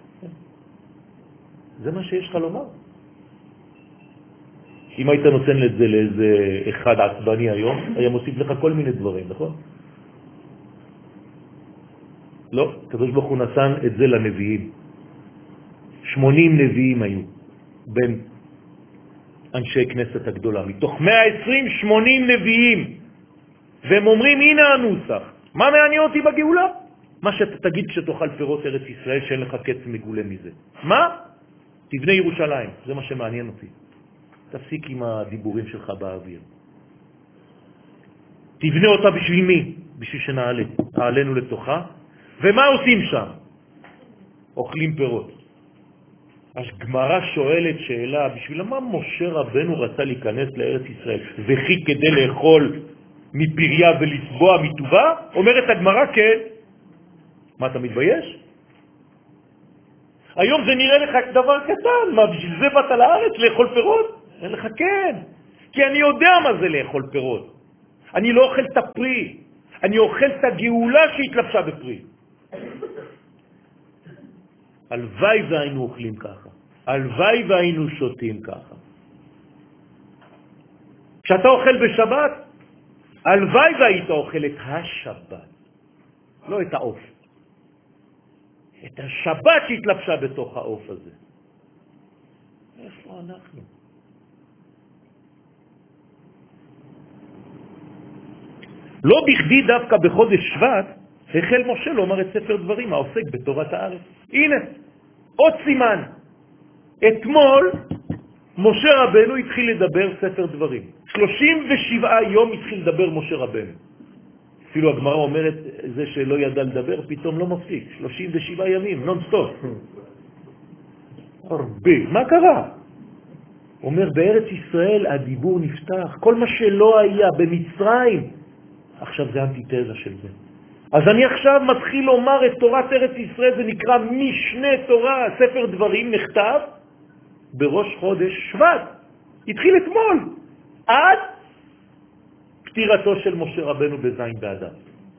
זה מה שיש לך לומר. אם היית נותן את זה לאיזה אחד עצבני היום, היה מוסיף לך כל מיני דברים, נכון? לא, הקדוש ברוך הוא נתן את זה לנביאים. 80 נביאים היו בין אנשי כנסת הגדולה. מתוך 120, 80 נביאים. והם אומרים, הנה הנוסח. מה מעניין אותי בגאולה? מה שאתה תגיד כשתאכל פירות ארץ ישראל, שאין לך קץ מגולה מזה. מה? תבנה ירושלים. זה מה שמעניין אותי. תפסיק עם הדיבורים שלך באוויר. תבנה אותה בשביל מי? בשביל שנעלה. תעלנו לתוכה. ומה עושים שם? אוכלים פירות. אז גמרא שואלת שאלה, בשביל מה משה רבנו רצה להיכנס לארץ ישראל? וכי כדי לאכול מפריה ולסבוע מטובה? אומרת הגמרא, כן. מה, אתה מתבייש? היום זה נראה לך דבר קטן. מה, בשביל זה באת לארץ לאכול פירות? אין לך כן. כי אני יודע מה זה לאכול פירות. אני לא אוכל את הפרי. אני אוכל את הגאולה שהתלבשה בפרי. הלוואי והיינו אוכלים ככה. הלוואי והיינו שותים ככה. כשאתה אוכל בשבת, הלוואי והיית אוכל את השבת. לא את העוף. את השבת שהתלבשה בתוך העוף הזה. איפה אנחנו? לא בכדי דווקא בחודש שבט החל משה לומר את ספר דברים העוסק בתורת הארץ. הנה, עוד סימן. אתמול משה רבנו התחיל לדבר ספר דברים. 37 יום התחיל לדבר משה רבנו. אפילו הגמרא אומרת, זה שלא ידע לדבר פתאום לא מפסיק. 37 ימים, נון-סטופ. הרבה. מה קרה? אומר, בארץ ישראל הדיבור נפתח. כל מה שלא היה במצרים, עכשיו זה אנטיתזה של זה. אז אני עכשיו מתחיל לומר את תורת ארץ ישראל, זה נקרא משנה תורה, ספר דברים נכתב בראש חודש שבט. התחיל אתמול, עד פטירתו של משה רבנו בזין באדר.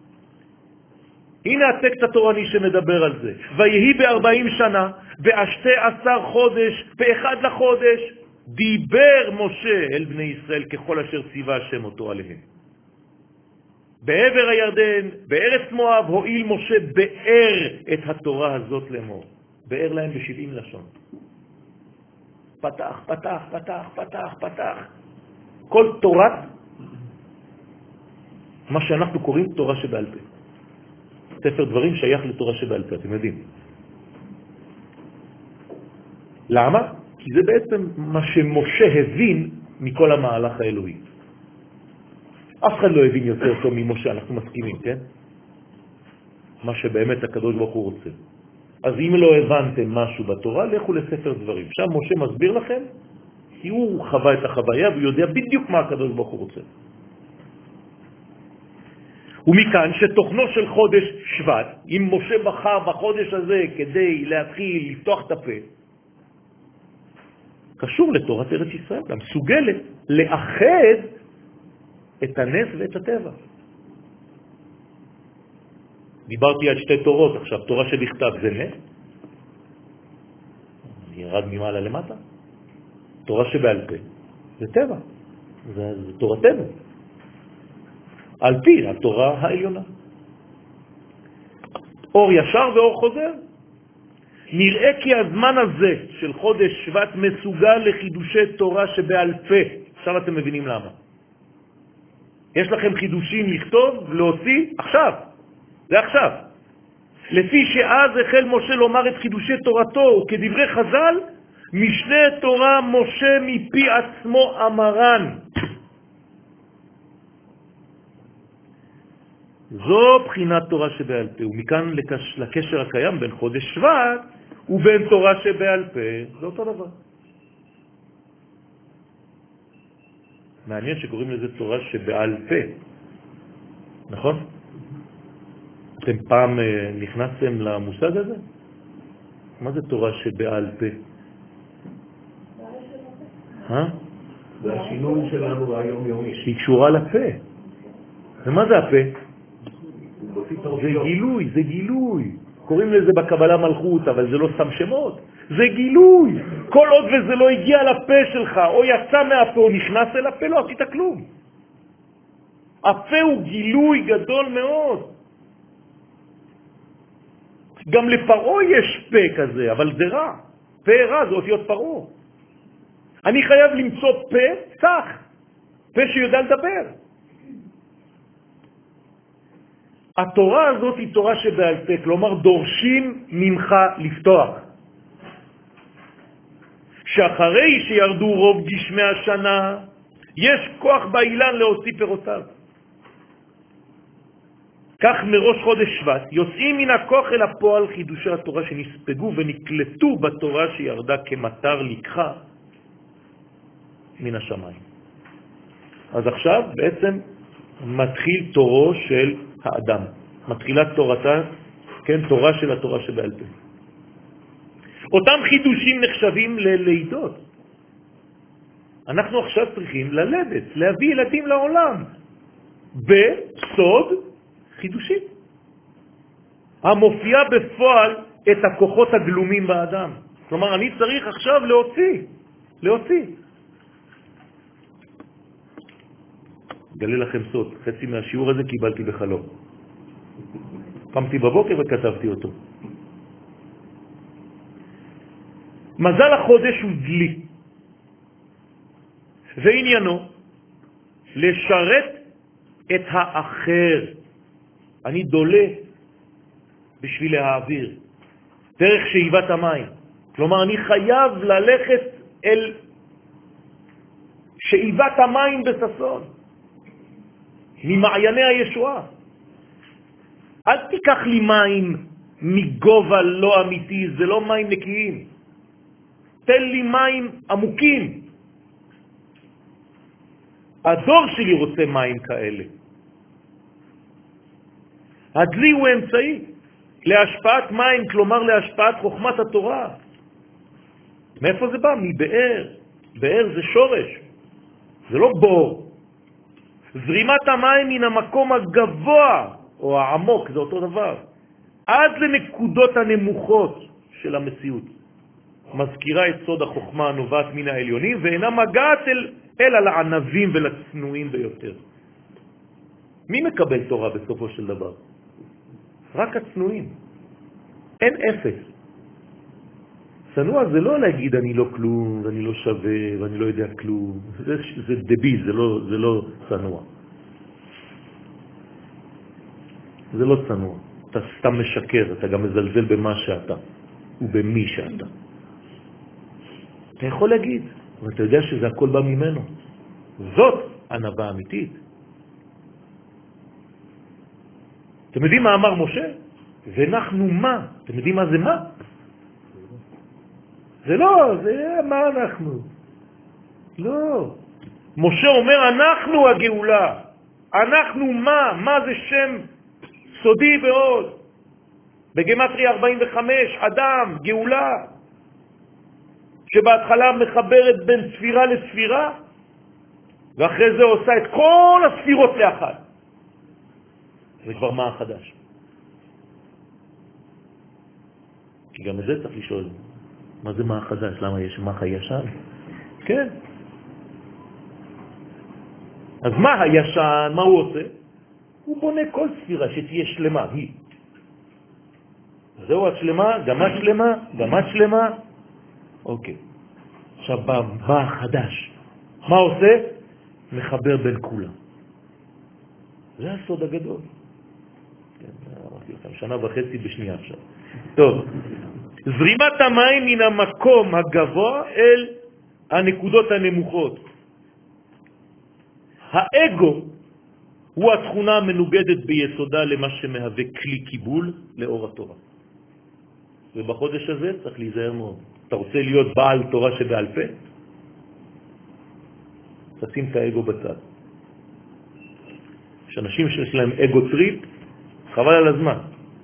הנה הטקסט התורני שמדבר על זה. ויהי ב40 שנה, ב12 חודש, ב1 לחודש, דיבר משה אל בני ישראל ככל אשר ציווה השם אותו עליהם. בעבר הירדן, בארץ מואב, הועיל משה באר את התורה הזאת לאמור. באר להם ב70 לשון. פתח, פתח, פתח, פתח, פתח. כל תורת, מה שאנחנו קוראים תורה שבעל פה. ספר דברים שייך לתורה שבעל פה, אתם יודעים. למה? כי זה בעצם מה שמשה הבין מכל המהלך האלוהי. אף אחד לא הבין יותר טוב ממשה, אנחנו מסכימים, כן? מה שבאמת הקדוש ברוך הוא רוצה. אז אם לא הבנתם משהו בתורה, לכו לספר דברים. שם משה מסביר לכם, כי הוא חווה את החוויה והוא יודע בדיוק מה הקדוש ברוך הוא רוצה. ומכאן שתוכנו של חודש שבט, אם משה בחר בחודש הזה כדי להתחיל לפתוח את הפה, קשור לתורת ארץ ישראל, גם מסוגלת לאחד את הנס ואת הטבע. דיברתי על שתי תורות, עכשיו תורה שבכתב זה נס, ירד ממעלה למטה. תורה שבעל פה זה טבע, זה תורתנו, על פי התורה העליונה. אור ישר ואור חוזר. נראה כי הזמן הזה של חודש שבט מסוגל לחידושי תורה שבעל פה. עכשיו אתם מבינים למה. יש לכם חידושים לכתוב, להוציא, עכשיו. זה עכשיו. לפי שאז החל משה לומר את חידושי תורתו, כדברי חז"ל, משנה תורה משה מפי עצמו אמרן. זו בחינת תורה שבעל פה, ומכאן לקשר הקיים בין חודש שבט ובין תורה שבעל פה, זה אותו דבר. מעניין שקוראים לזה תורה שבעל פה, נכון? אתם פעם נכנסתם למושג הזה? מה זה תורה שבעל פה? זה השינוי שלנו היום-יומי. שהיא קשורה לפה. ומה זה הפה? זה גילוי, זה גילוי. קוראים לזה בקבלה מלכות, אבל זה לא שם שמות. זה גילוי. כל עוד וזה לא הגיע לפה שלך, או יצא מהפה, או נכנס אל הפה, לא עשית כלום. הפה הוא גילוי גדול מאוד. גם לפרעה יש פה כזה, אבל זה רע. פה רע, זה אותיות פרעה. אני חייב למצוא פה צח, פה שיודע לדבר. התורה הזאת היא תורה שבעל פה, כלומר דורשים ממך לפתוח. שאחרי שירדו רוב גשמי השנה, יש כוח באילן להוציא פירותיו. כך מראש חודש שבט יוצאים מן הכוח אל הפועל חידושי התורה שנספגו ונקלטו בתורה שירדה כמטר לקחה מן השמיים. אז עכשיו בעצם מתחיל תורו של האדם. מתחילה תורתה, כן, תורה של התורה שבעל פה. אותם חידושים נחשבים ללידות. אנחנו עכשיו צריכים ללדת, להביא ילדים לעולם. בסוד חידושים. המופיע בפועל את הכוחות הגלומים באדם. כלומר, אני צריך עכשיו להוציא. גלה לכם סוד, חצי מהשיעור הזה קיבלתי בחלום. קמתי בבוקר וכתבתי אותו. מזל החודש הוא דלי, ועניינו לשרת את האחר. אני דולה בשביל להעביר. דרך שאיבת המים. כלומר, אני חייב ללכת אל שאיבת המים בססון, ממעייני הישועה. אל תיקח לי מים מגובה לא אמיתי, זה לא מים נקיים. תן לי מים עמוקים. הדור שלי רוצה מים כאלה. הדלי הוא אמצעי להשפעת מים, כלומר להשפעת חוכמת התורה. מאיפה זה בא? מבאר. באר זה שורש, זה לא בור. זרימת המים מן המקום הגבוה או העמוק, זה אותו דבר, עד לנקודות הנמוכות של המציאות. מזכירה את סוד החוכמה הנובעת מן העליונים, ואינה מגעת אלא לענבים ולצנועים ביותר. מי מקבל תורה בסופו של דבר? רק הצנועים. אין אפס. צנוע זה לא להגיד אני לא כלום, ואני לא שווה, ואני לא יודע כלום. זה דביל, זה לא צנוע. זה לא צנוע. אתה סתם משקר, אתה גם מזלזל במה שאתה, ובמי שאתה. אתה יכול להגיד, אבל אתה יודע שזה הכל בא ממנו. זאת ענווה אמיתית. אתם יודעים מה אמר משה? ואנחנו מה? אתם יודעים מה זה מה? זה לא, זה מה אנחנו. לא. משה אומר אנחנו הגאולה. אנחנו מה? מה זה שם סודי מאוד. בגמטריה 45, אדם, גאולה. שבהתחלה מחברת בין ספירה לספירה, ואחרי זה עושה את כל הספירות לאחד. זה כבר מה החדש. כי גם את זה צריך לשאול. מה זה מה החדש? למה יש מה הישן? כן. אז מה הישן? מה הוא עושה? הוא בונה כל ספירה שתהיה שלמה, היא. זהו את שלמה, גם את שלמה, גם את שלמה. אוקיי. עכשיו בא החדש. מה עושה? מחבר בין כולם. זה הסוד הגדול. כן, אמרתי לכם, 1.5 שנה בשנייה עכשיו. טוב. זרימת המים מן המקום הגבוה אל הנקודות הנמוכות. האגו הוא התכונה המנוגדת ביסודה למה שמהווה כלי קיבול לאור התורה. ובחודש הזה צריך להיזהר מאוד. אתה רוצה להיות בעל תורה שבעל פה? תשים את האגו בצד. יש אנשים שיש להם אגו טריפ, חבל על הזמן.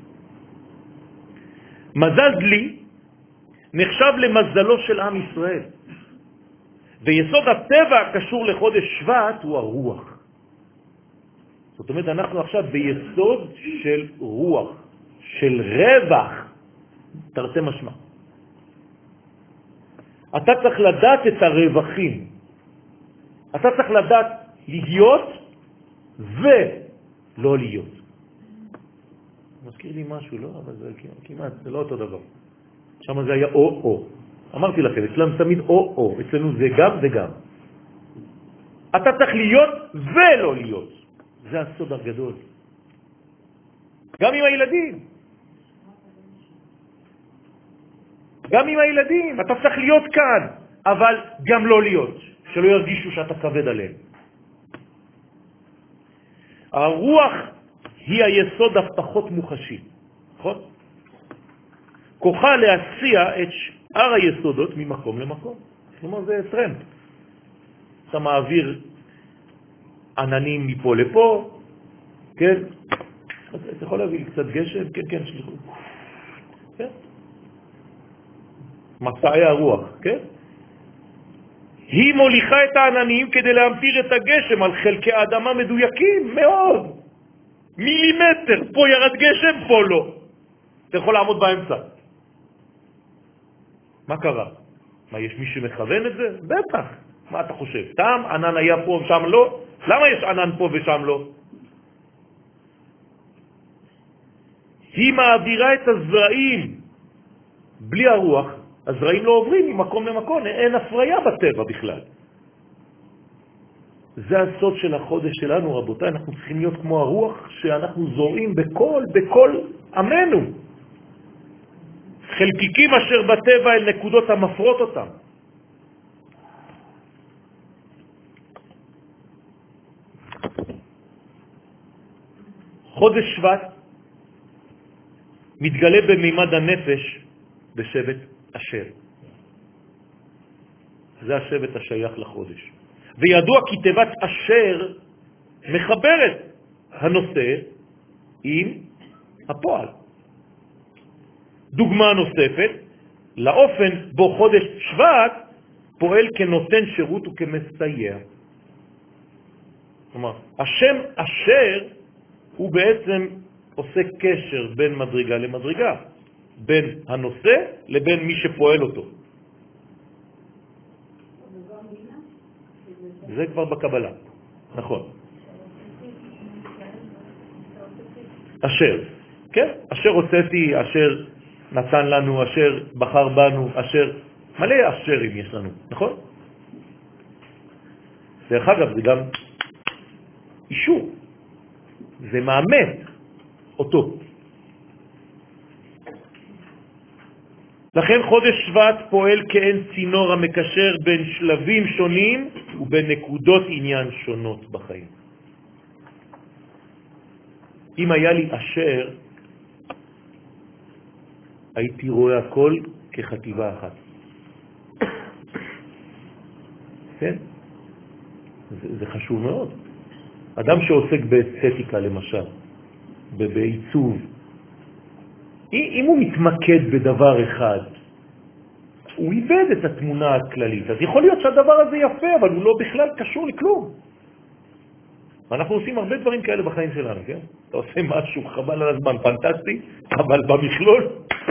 מזל דלי נחשב למזלו של עם ישראל. ויסוד הטבע הקשור לחודש שבט הוא הרוח. זאת אומרת, אנחנו עכשיו ביסוד של רוח, של רווח, תרתי משמע. אתה צריך לדעת את הרווחים. אתה צריך לדעת להיות ולא להיות. מזכיר לי משהו, לא? אבל זה כמעט, זה לא אותו דבר. שם זה היה או-או. אמרתי לכם, אצלנו תמיד או-או. אצלנו זה גם וגם. אתה צריך להיות ולא להיות. זה הסוד הגדול. גם עם הילדים. גם עם הילדים. אתה צריך להיות כאן, אבל גם לא להיות. שלא ירגישו שאתה כבד עליהם. הרוח היא היסוד הפחות מוחשי. נכון? כוחה להציע את שאר היסודות ממקום למקום. כלומר, זה טרמפ. אתה מעביר עננים מפה לפה, כן? אתה יכול להביא קצת גשם? כן, כן, שליחו. כן? מסעי הרוח, כן? היא מוליכה את העננים כדי להמטיר את הגשם על חלקי האדמה מדויקים מאוד. מילימטר, פה ירד גשם, פה לא. אתה יכול לעמוד באמצע. מה קרה? מה, יש מי שמכוון את זה? בטח. מה אתה חושב? סתם ענן היה פה ושם לא? למה יש ענן פה ושם לא? היא מעבירה את הזרעים. בלי הרוח, הזרעים לא עוברים ממקום למקום, אין הפריה בטבע בכלל. זה הסוד של החודש שלנו, רבותיי. אנחנו צריכים להיות כמו הרוח שאנחנו זורעים בכל עמנו. חלקיקים אשר בטבע אל נקודות המפרות אותם. חודש שבט מתגלה במימד הנפש בשבט אשר. זה השבט השייך לחודש. וידוע כי תיבת אשר מחברת הנושא עם הפועל. דוגמה נוספת, לאופן בו חודש שבט פועל כנותן שירות וכמסייע. כלומר, השם אשר הוא בעצם עושה קשר בין מדרגה למדרגה, בין הנושא לבין מי שפועל אותו. זה כבר בקבלה, נכון. אשר, כן? אשר הוצאתי, אשר נתן לנו, אשר בחר בנו, אשר, מלא אשרים יש לנו, נכון? דרך אגב, זה גם אישור, זה מאמת אותו. לכן חודש שבט פועל כאין צינור המקשר בין שלבים שונים ובין נקודות עניין שונות בחיים. אם היה לי אשר, הייתי רואה הכל כחטיבה אחת. כן? זה חשוב מאוד. אדם שעוסק באסתטיקה למשל, בעיצוב, אם הוא מתמקד בדבר אחד, הוא איבד את התמונה הכללית. אז יכול להיות שהדבר הזה יפה, אבל הוא לא בכלל קשור לכלום. אנחנו עושים הרבה דברים כאלה בחיים שלנו, כן? אתה עושה משהו חבל על הזמן, פנטסטי, אבל במכלול,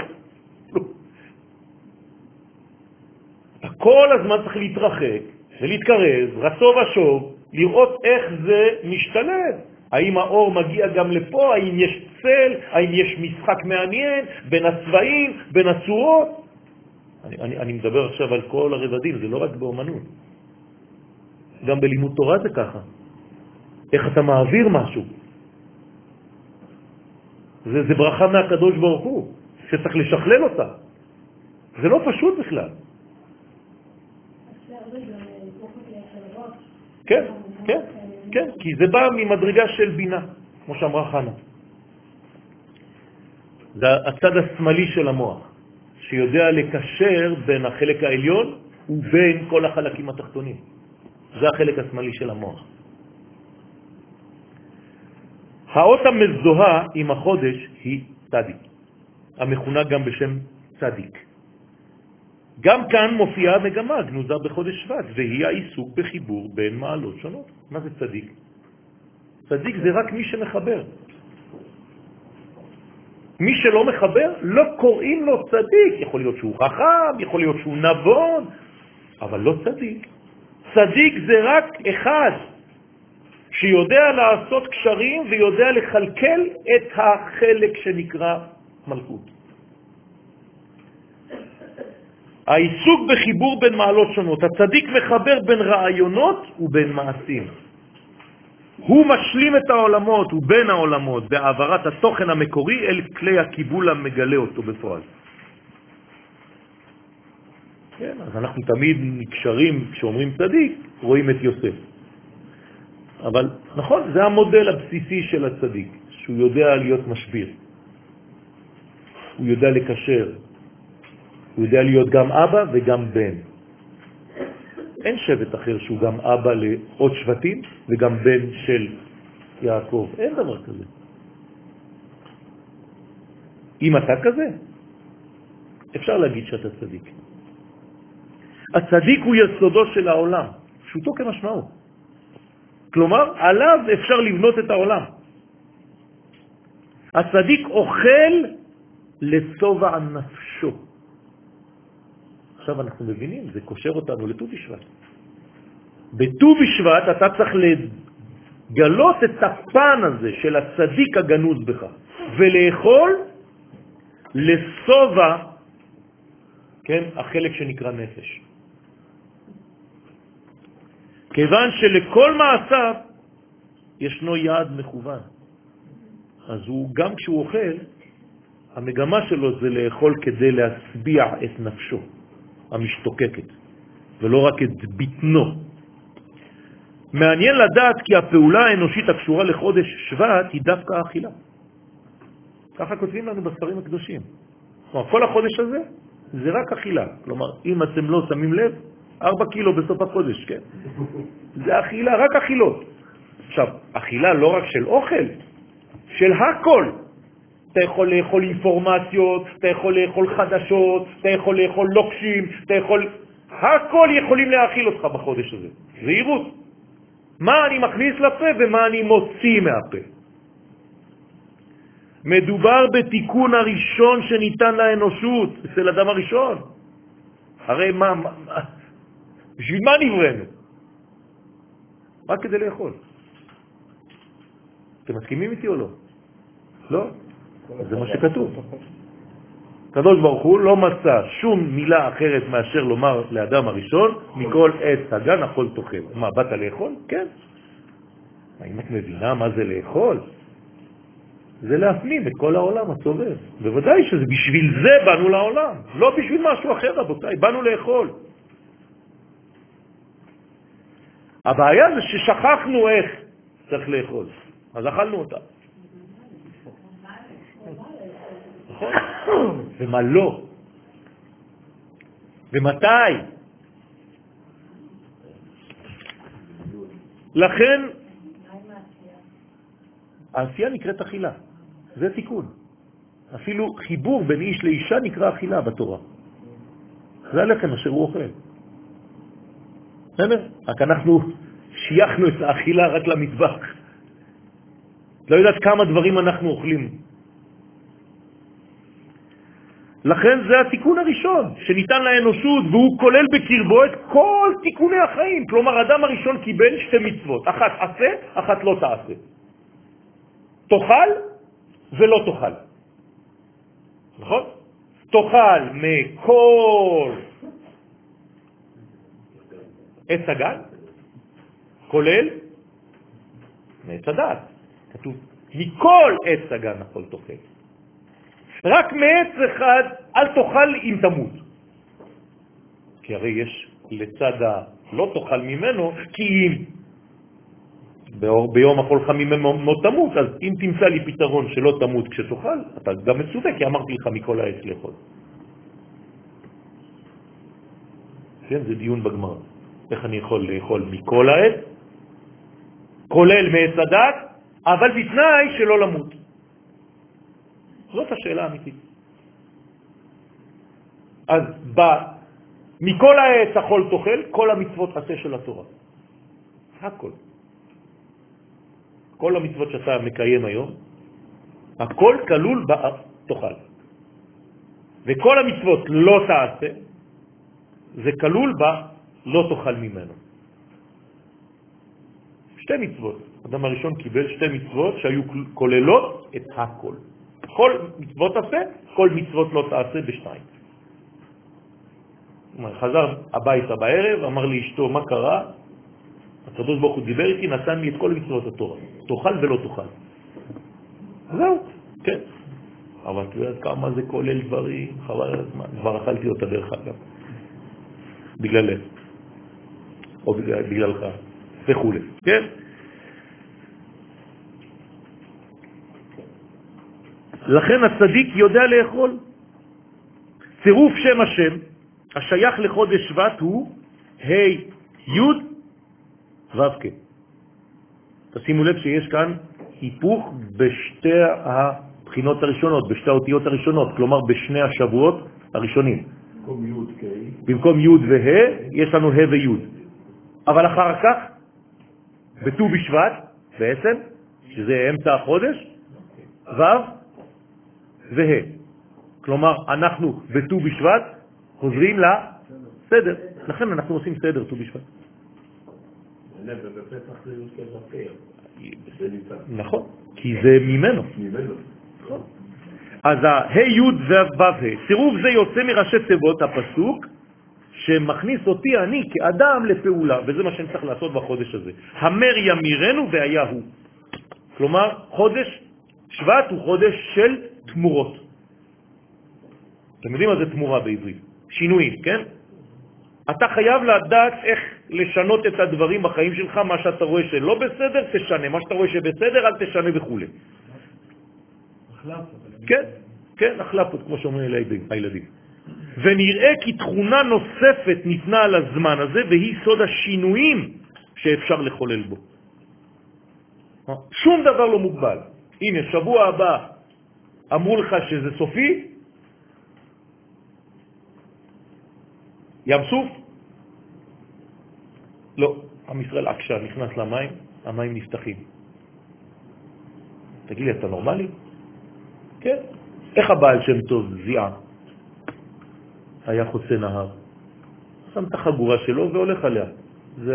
אתה כל הזמן צריך להתרחק ולהתקרב, רצו ושוב, לראות איך זה משתלב. האם האור מגיע גם לפה, האם יש צל, האם יש משחק מעניין בין הצבעים, בין הצורות. אני מדבר עכשיו על כל הרבדים, זה לא רק באומנות. גם בלימוד תורה זה ככה. איך אתה מעביר משהו. זה ברכה מהקדוש ברוך הוא, שצריך לשכלל אותה. זה לא פשוט בכלל. כן, כן, כן, כי זה בא ממדרגה של בינה, כמו שאמרה חנה. זה הצד השמאלי של המוח, שיודע לקשר בין החלק העליון ובין כל החלקים התחתונים. זה החלק השמאלי של המוח. האות המזוהה עם החודש היא צדיק, המכונה גם בשם צדיק. גם כאן מופיעה מגמה גנוזה בחודש שבט, והיא העיסוק בחיבור בין מעלות שונות. מה זה צדיק? צדיק זה רק מי שמחבר. מי שלא מחבר, לא קוראים לו צדיק. יכול להיות שהוא חכם, יכול להיות שהוא נבון, אבל לא צדיק. צדיק זה רק אחד שיודע לעשות קשרים ויודע לחלקל את החלק שנקרא מלכות. העיסוק בחיבור בין מעלות שונות. הצדיק מחבר בין רעיונות ובין מעשים. הוא משלים את העולמות ובין העולמות בהעברת התוכן המקורי אל כלי הקיבול המגלה אותו בפועל. כן, אז אנחנו תמיד נקשרים, כשאומרים צדיק, רואים את יוסף. אבל נכון, זה המודל הבסיסי של הצדיק, שהוא יודע להיות משביר. הוא יודע לקשר. הוא יודע להיות גם אבא וגם בן. אין שבט אחר שהוא גם אבא לעוד שבטים וגם בן של יעקב. אין דבר כזה. אם אתה כזה, אפשר להגיד שאתה צדיק. הצדיק הוא יסודו של העולם, פשוטו כמשמעו. כלומר, עליו אפשר לבנות את העולם. הצדיק אוכל לסובע נפשו. עכשיו אנחנו מבינים, זה קושר אותנו לט"ו בשבט. בט"ו בשבט אתה צריך לגלות את הפן הזה של הצדיק הגנוז בך, ולאכול לסובע, כן, החלק שנקרא נפש. כיוון שלכל מעשיו ישנו יעד מכוון. אז הוא, גם כשהוא אוכל, המגמה שלו זה לאכול כדי להשביע את נפשו המשתוקקת, ולא רק את ביטנו. מעניין לדעת כי הפעולה האנושית הקשורה לחודש שבט היא דווקא האכילה. ככה כותבים לנו בספרים הקדושים. כל החודש הזה זה רק אכילה. כלומר, אם אתם לא שמים לב, 4 קילו בסוף החודש, כן? זה אכילה, רק אכילות. עכשיו, אכילה לא רק של אוכל, של הכל. אתה יכול לאכול אינפורמציות, אתה יכול לאכול חדשות, אתה יכול לאכול לוקשים, אתה יכול... הכל יכולים להאכיל אותך בחודש הזה. זהירות. מה אני מכניס לפה ומה אני מוציא מהפה. מדובר בתיקון הראשון שניתן לאנושות, אצל אדם הראשון. הרי בשביל מה נבראנו? רק כדי לאכול. אתם מסכימים איתי או לא? לא? זה מה שכתוב. הקדוש ברוך הוא לא מצא שום מילה אחרת מאשר לומר לאדם הראשון, מכל עץ הגן אכול תאכל. מה, באת לאכול? כן. האם את מבינה מה זה לאכול? זה להפנים את כל העולם הסובב. בוודאי שזה בשביל זה באנו לעולם, לא בשביל משהו אחר, רבותיי, באנו לאכול. הבעיה זה ששכחנו איך צריך לאכול, אז אכלנו אותה. נכון? ומה לא? ומתי? לכן העשייה נקראת אכילה, זה תיקון. אפילו חיבור בין איש לאישה נקרא אכילה בתורה. זה הלחם אשר הוא אוכל. רק אנחנו שייכנו את האכילה רק למטבח. לא יודעת כמה דברים אנחנו אוכלים. לכן זה התיקון הראשון שניתן לאנושות, והוא כולל בקרבו את כל תיקוני החיים. כלומר, אדם הראשון קיבל 2 מצוות, אחת עשה, אחת לא תעשה. תאכל ולא תאכל. נכון? תאכל מכל עץ הגן, כולל מעץ הדעת. כתוב, מכל עץ הגן אכול תאכל. רק מעץ אחד אל תאכל אם תמות. כי הרי יש לצד לא תאכל ממנו, כי אם ביום אכולך ממנו תמות, אז אם תמצא לי פתרון שלא תמות כשתאכל, אתה גם מצווה, כי אמרתי לך מכל העץ לאכול. כן, זה דיון בגמרא. איך אני יכול לאכול מכל העץ, כולל מעץ הדעת, אבל בתנאי שלא למות. זאת השאלה האמיתית. אז מכל העץ אכול תאכל, כל המצוות עשה של התורה. הכל. כל המצוות שאתה מקיים היום, הכל כלול בתאכל. וכל המצוות לא תעשה, זה כלול לא תאכל ממנו. 2 מצוות. אדם הראשון קיבל 2 מצוות שהיו כוללות את הכל. כל מצוות תעשה, כל מצוות לא תעשה ב2. חזר הביתה בערב, אמר לי אשתו, מה קרה? הקדוש ברוך הוא דיבר איתי, נתן לי את כל מצוות התורה. תאכל ולא תאכל. זהו, כן. אבל אתה יודע כמה זה כולל דברים, חבל על הזמן. כבר אכלתי אותה דרך אגב. בגללך. או בגללך. וכו'. כן? לכן הצדיק יודע לאכול. צירוף שם השם השייך לחודש שבט הוא ה' י' ו' כ'. תשימו לב שיש כאן היפוך בשתי הבחינות הראשונות, בשתי האותיות הראשונות, כלומר בשני השבועות הראשונים. במקום י' וה' יש לנו ה' וי'. אבל אחר כך, בט"ו בשבט, בעצם, שזה אמצע החודש, ו' וה'. כלומר, אנחנו בט"ו בשבט חוזרים לסדר. לכן אנחנו עושים סדר ט"ו בשבט. ובפסח זה יותר. נכון, כי זה ממנו. נכון. אז ה' י' ו' ה'. צירוף זה יוצא מראשי תיבות הפסוק שמכניס אותי אני כאדם לפעולה, וזה מה שאני צריך לעשות בחודש הזה. המר ימירנו והיה הוא. כלומר, חודש שבט הוא חודש של תמורות. אתם יודעים מה זה תמורה בעברית? שינויים, כן? אתה חייב לדעת איך לשנות את הדברים בחיים שלך, מה שאתה רואה שלא בסדר, תשנה. מה שאתה רואה שבסדר, אל תשנה וכו'. כן, כן, החלפות, כמו שאומרים הילדים. ונראה כי תכונה נוספת ניתנה על הזמן הזה, והיא סוד השינויים שאפשר לחולל בו. שום דבר לא מוגבל. הנה, שבוע הבא אמרו לך שזה סופי, ים סוף? לא, עם ישראל עקשה, נכנס למים, המים נפתחים. תגיד לי, אתה נורמלי? כן. איך הבעל שם טוב זיעה? היה חוצה נהר. שם את החגורה שלו והולך עליה. זה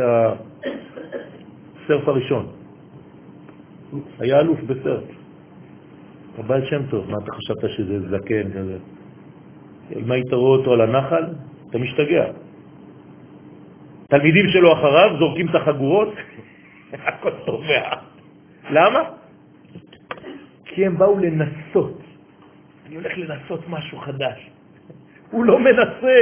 הסרף הראשון. היה אלוף בסרף. הבעל שם טוב, מה אתה חשבת שזה זקן כזה? אם היית רואה אותו על הנחל, אתה משתגע. תלמידים שלו אחריו זורקים את החגורות, הכל טובע. למה? כי הם באו לנסות. אני הולך לנסות משהו חדש. הוא לא מנסה.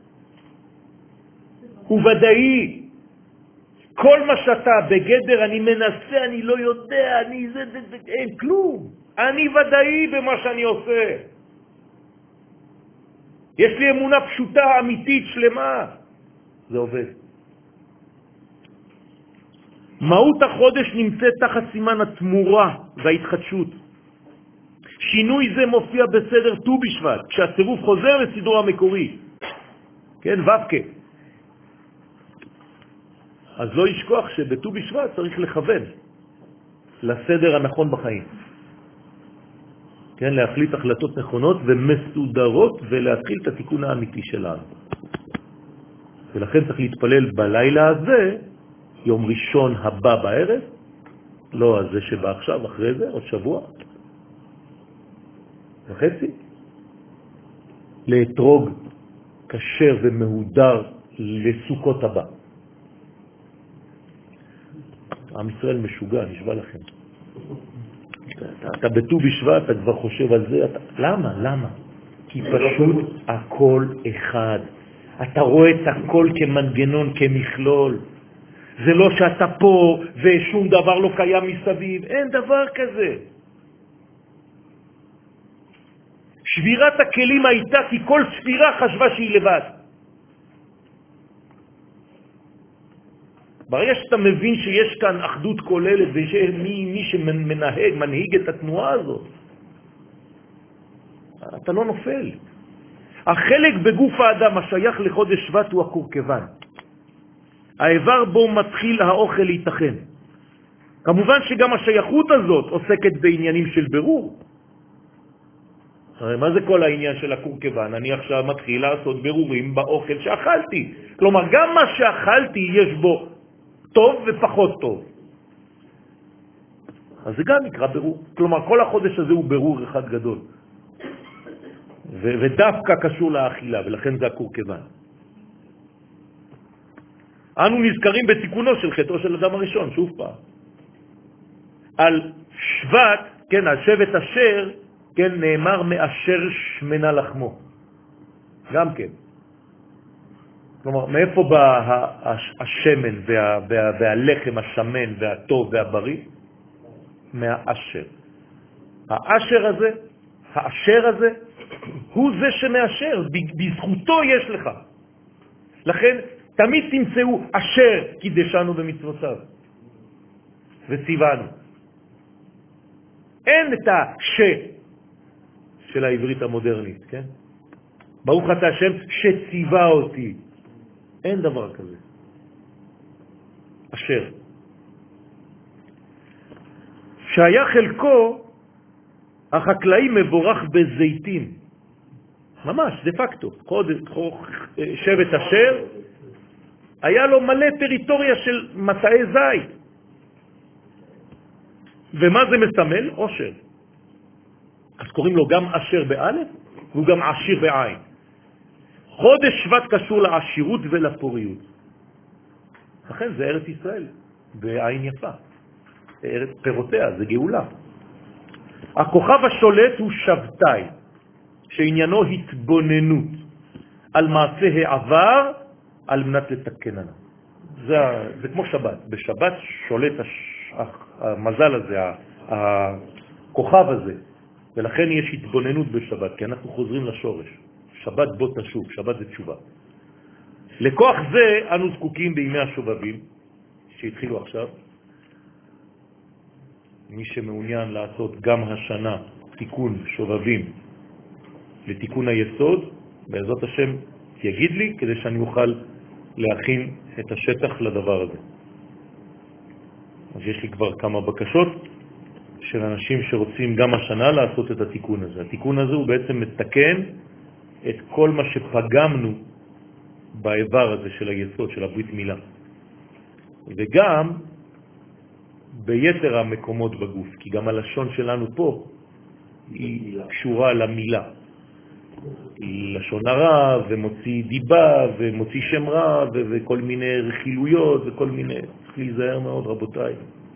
הוא ודאי. כל מה שאתה בגדר, אני מנסה, אני לא יודע, אני זה, אין כלום. אני ודאי במה שאני עושה. יש לי אמונה פשוטה, אמיתית, שלמה. זה עובד. מהות החודש נמצאת תחת סימן התמורה וההתחדשות. שינוי זה מופיע בסדר ט"ו בשבט, כשהצירוף חוזר לסדרו המקורי. כן, ו"ק. אז לא ישכוח שבט"ו בשבט צריך לכוון לסדר הנכון בחיים. כן, להחליט החלטות נכונות ומסודרות ולהתחיל את התיקון האמיתי שלנו. ולכן צריך להתפלל בלילה הזה, יום ראשון הבא בערב, לא הזה שבא עכשיו, אחרי זה, עוד שבוע וחצי, לאתרוג כשר ומהודר לסוכות הבא. עם ישראל משוגע, נשבע לכם. אתה בט"ו בשבט, אתה כבר חושב על זה. למה? כי פשוט הכל אחד. אתה רואה את הכל כמנגנון, כמכלול. זה לא שאתה פה ושום דבר לא קיים מסביב. אין דבר כזה. שבירת הכלים הייתה כי כל ספירה חשבה שהיא לבד. ברגע שאתה מבין שיש כאן אחדות כוללת ומי שמנהיג את התנועה הזאת, אתה לא נופל. החלק בגוף האדם השייך לחודש שבט הוא הקורקבן. האיבר בו מתחיל האוכל להתכן. כמובן שגם השייכות הזאת עוסקת בעניינים של ברור. מה זה כל העניין של הקורקבן? אני עכשיו מתחיל לעשות ברורים באוכל שאכלתי. כלומר, גם מה שאכלתי יש בו טוב ופחות טוב. אז זה גם נקרא ברור. כלומר, כל החודש הזה הוא ברור אחד גדול. ודווקא קשור לאכילה, ולכן זה הקורקבן. אנו נזכרים בתיקונו של חטאו של אדם הראשון, שוב פעם. על שבט, כן, על שבט אשר, כן, נאמר מאשר שמנה לחמו. גם כן. כלומר, מאיפה בא השמן והלחם השמן והטוב והבריא? מהאשר. האשר הזה, הוא זה שמאשר, בזכותו יש לך. לכן, תמיד תמצאו אשר קידשנו במצוותיו וציוונו. אין את הש של העברית המודרנית, כן? ברוך אתה השם שציווה אותי. אין דבר כזה. אשר. שהיה חלקו החקלאי מבורך בזיתים. ממש, דה פקטו. שבט אשר היה לו מלא טריטוריה של מטעי זית. ומה זה מסמל? עושר. אז קוראים לו גם אשר באלף, והוא גם עשיר בעין. חודש שבט קשור לעשירות ולפוריות. לכן זה ארץ ישראל, בעין יפה. פירותיה, זה גאולה. הכוכב השולט הוא שבתאי, שעניינו התבוננות על מעשה העבר על מנת לתקננה. זה כמו שבת. בשבת שולט המזל הזה, הכוכב הזה, ולכן יש התבוננות בשבת, כי אנחנו חוזרים לשורש. שבת בוא תשוב, שבת זה תשובה. לכוח זה אנו זקוקים בימי השובבים, שהתחילו עכשיו. מי שמעוניין לעשות גם השנה תיקון שובבים לתיקון היסוד, בעזרת השם יגיד לי, כדי שאני אוכל להכין את השטח לדבר הזה. אז יש לי כבר כמה בקשות של אנשים שרוצים גם השנה לעשות את התיקון הזה. התיקון הזה הוא בעצם מתקן את כל מה שפגמנו באיבר הזה של היסוד, של הברית מילה. וגם ביתר המקומות בגוף, כי גם הלשון שלנו פה היא קשורה למילה. לשון הרע ומוציא דיבה ומוציא שם רע וכל מיני רכילויות וכל מיני, צריך להיזהר מאוד רבותיי.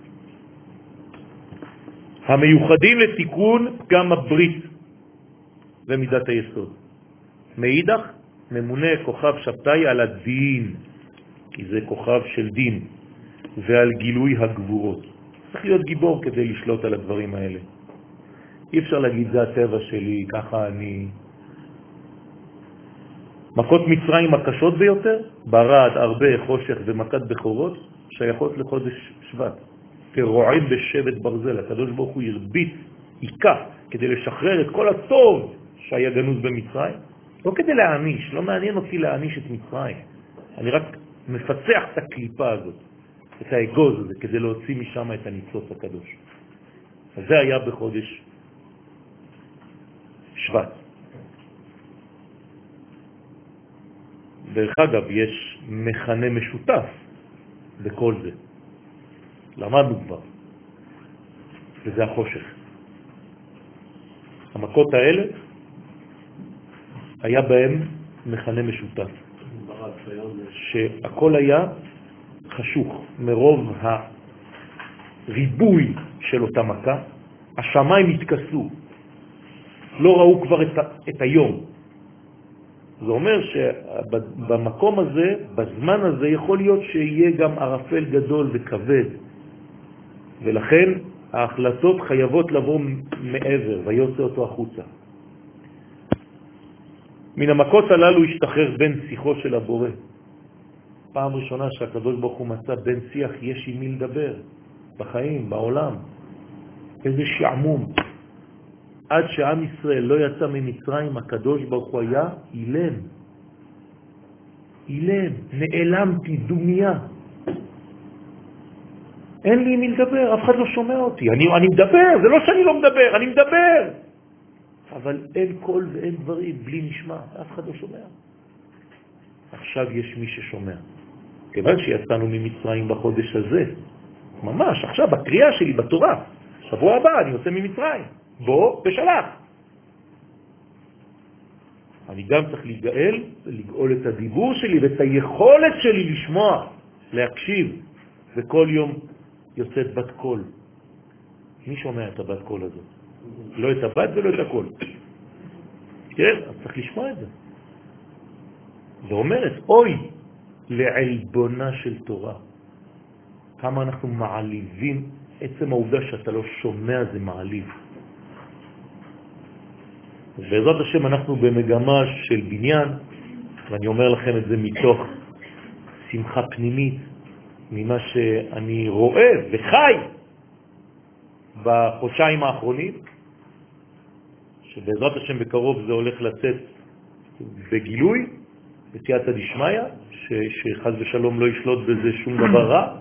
המיוחדים לתיקון פגם הברית ומידת היסוד. מאידך ממונה כוכב שבתאי על הדין, כי זה כוכב של דין, ועל גילוי הגבורות. צריך להיות גיבור כדי לשלוט על הדברים האלה. אי אפשר להגיד זה הטבע שלי, ככה אני. מכות מצרים הקשות ביותר, ברד, הרבה, חושך ומכת בכורות, שייכות לחודש שבט. כרועם בשבט ברזל, הקדוש ברוך הוא הרביץ, עיקה, כדי לשחרר את כל הטוב שהיה גנוז במצרים. לא כדי להעניש, לא מעניין אותי להעניש את מצרים. אני רק מפצח את הקליפה הזאת, את האגוז הזה, כדי להוציא משם את הניצוץ הקדוש. אז זה היה בחודש שבט. דרך אגב, יש מכנה משותף בכל זה. למדנו כבר. וזה החושך. המכות האלה היה בהם מכנה משותף. שהכל היה חשוך מרוב הריבוי של אותה מכה. השמיים התכסו. לא ראו כבר את היום. זה אומר שבמקום הזה, בזמן הזה, יכול להיות שיהיה גם ערפל גדול וכבד. ולכן ההחלטות חייבות לבוא מעבר, ויוצא אותו החוצה. מן המכות הללו השתחרר בן שיחו של הבורא. פעם ראשונה שהקדוש ברוך הוא מצא בן שיח, יש עם מי לדבר, בחיים, בעולם. איזה שעמום. עד שעם ישראל לא יצא ממצרים, הקדוש ברוך הוא היה אילם. אילם, נעלמתי, דומיה. אין לי מי לדבר, אף אחד לא שומע אותי. אני מדבר, זה לא שאני לא מדבר, אני מדבר. אבל אין קול ואין דברים, בלי נשמע, אף אחד לא שומע. עכשיו יש מי ששומע. כיוון שיצאנו ממצרים בחודש הזה, ממש, עכשיו בקריאה שלי בתורה, שבוע הבא אני יוצא ממצרים. בוא ושלח. אני גם צריך להיגאל ולגאול את הדיבור שלי ואת היכולת שלי לשמוע, להקשיב. וכל יום יוצאת בת קול. מי שומע את הבת קול הזאת? לא את הבת ולא את הקול. כן, אז צריך לשמוע את זה. ואומרת, אוי, לעלבונה של תורה. כמה אנחנו מעליבים, עצם העובדה שאתה לא שומע זה מעליב. בעזרת השם אנחנו במגמה של בניין, ואני אומר לכם את זה מתוך שמחה פנימית, ממה שאני רואה וחי בחודשיים האחרונים, שבעזרת השם בקרוב זה הולך לצאת בגילוי, בסייעתא דשמיא, שחס ושלום לא ישלוט בזה שום דבר רע,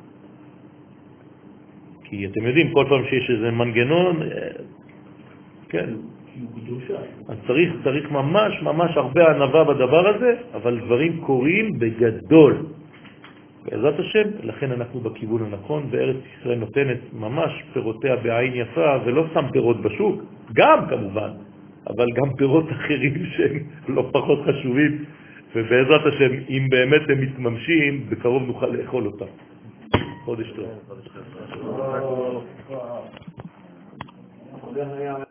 כי אתם יודעים, כל פעם שיש איזה מנגנון, כן, אז צריך ממש ממש הרבה ענווה בדבר הזה, אבל דברים קורים בגדול. בעזרת השם, לכן אנחנו בכיוון הנכון, וארץ ישראל נותנת ממש פירותיה בעין יפה, ולא שם פירות בשוק, גם כמובן, אבל גם פירות אחרים שהם לא פחות חשובים, ובעזרת השם, אם באמת הם מתממשים, בקרוב נוכל לאכול אותם. חודש טוב.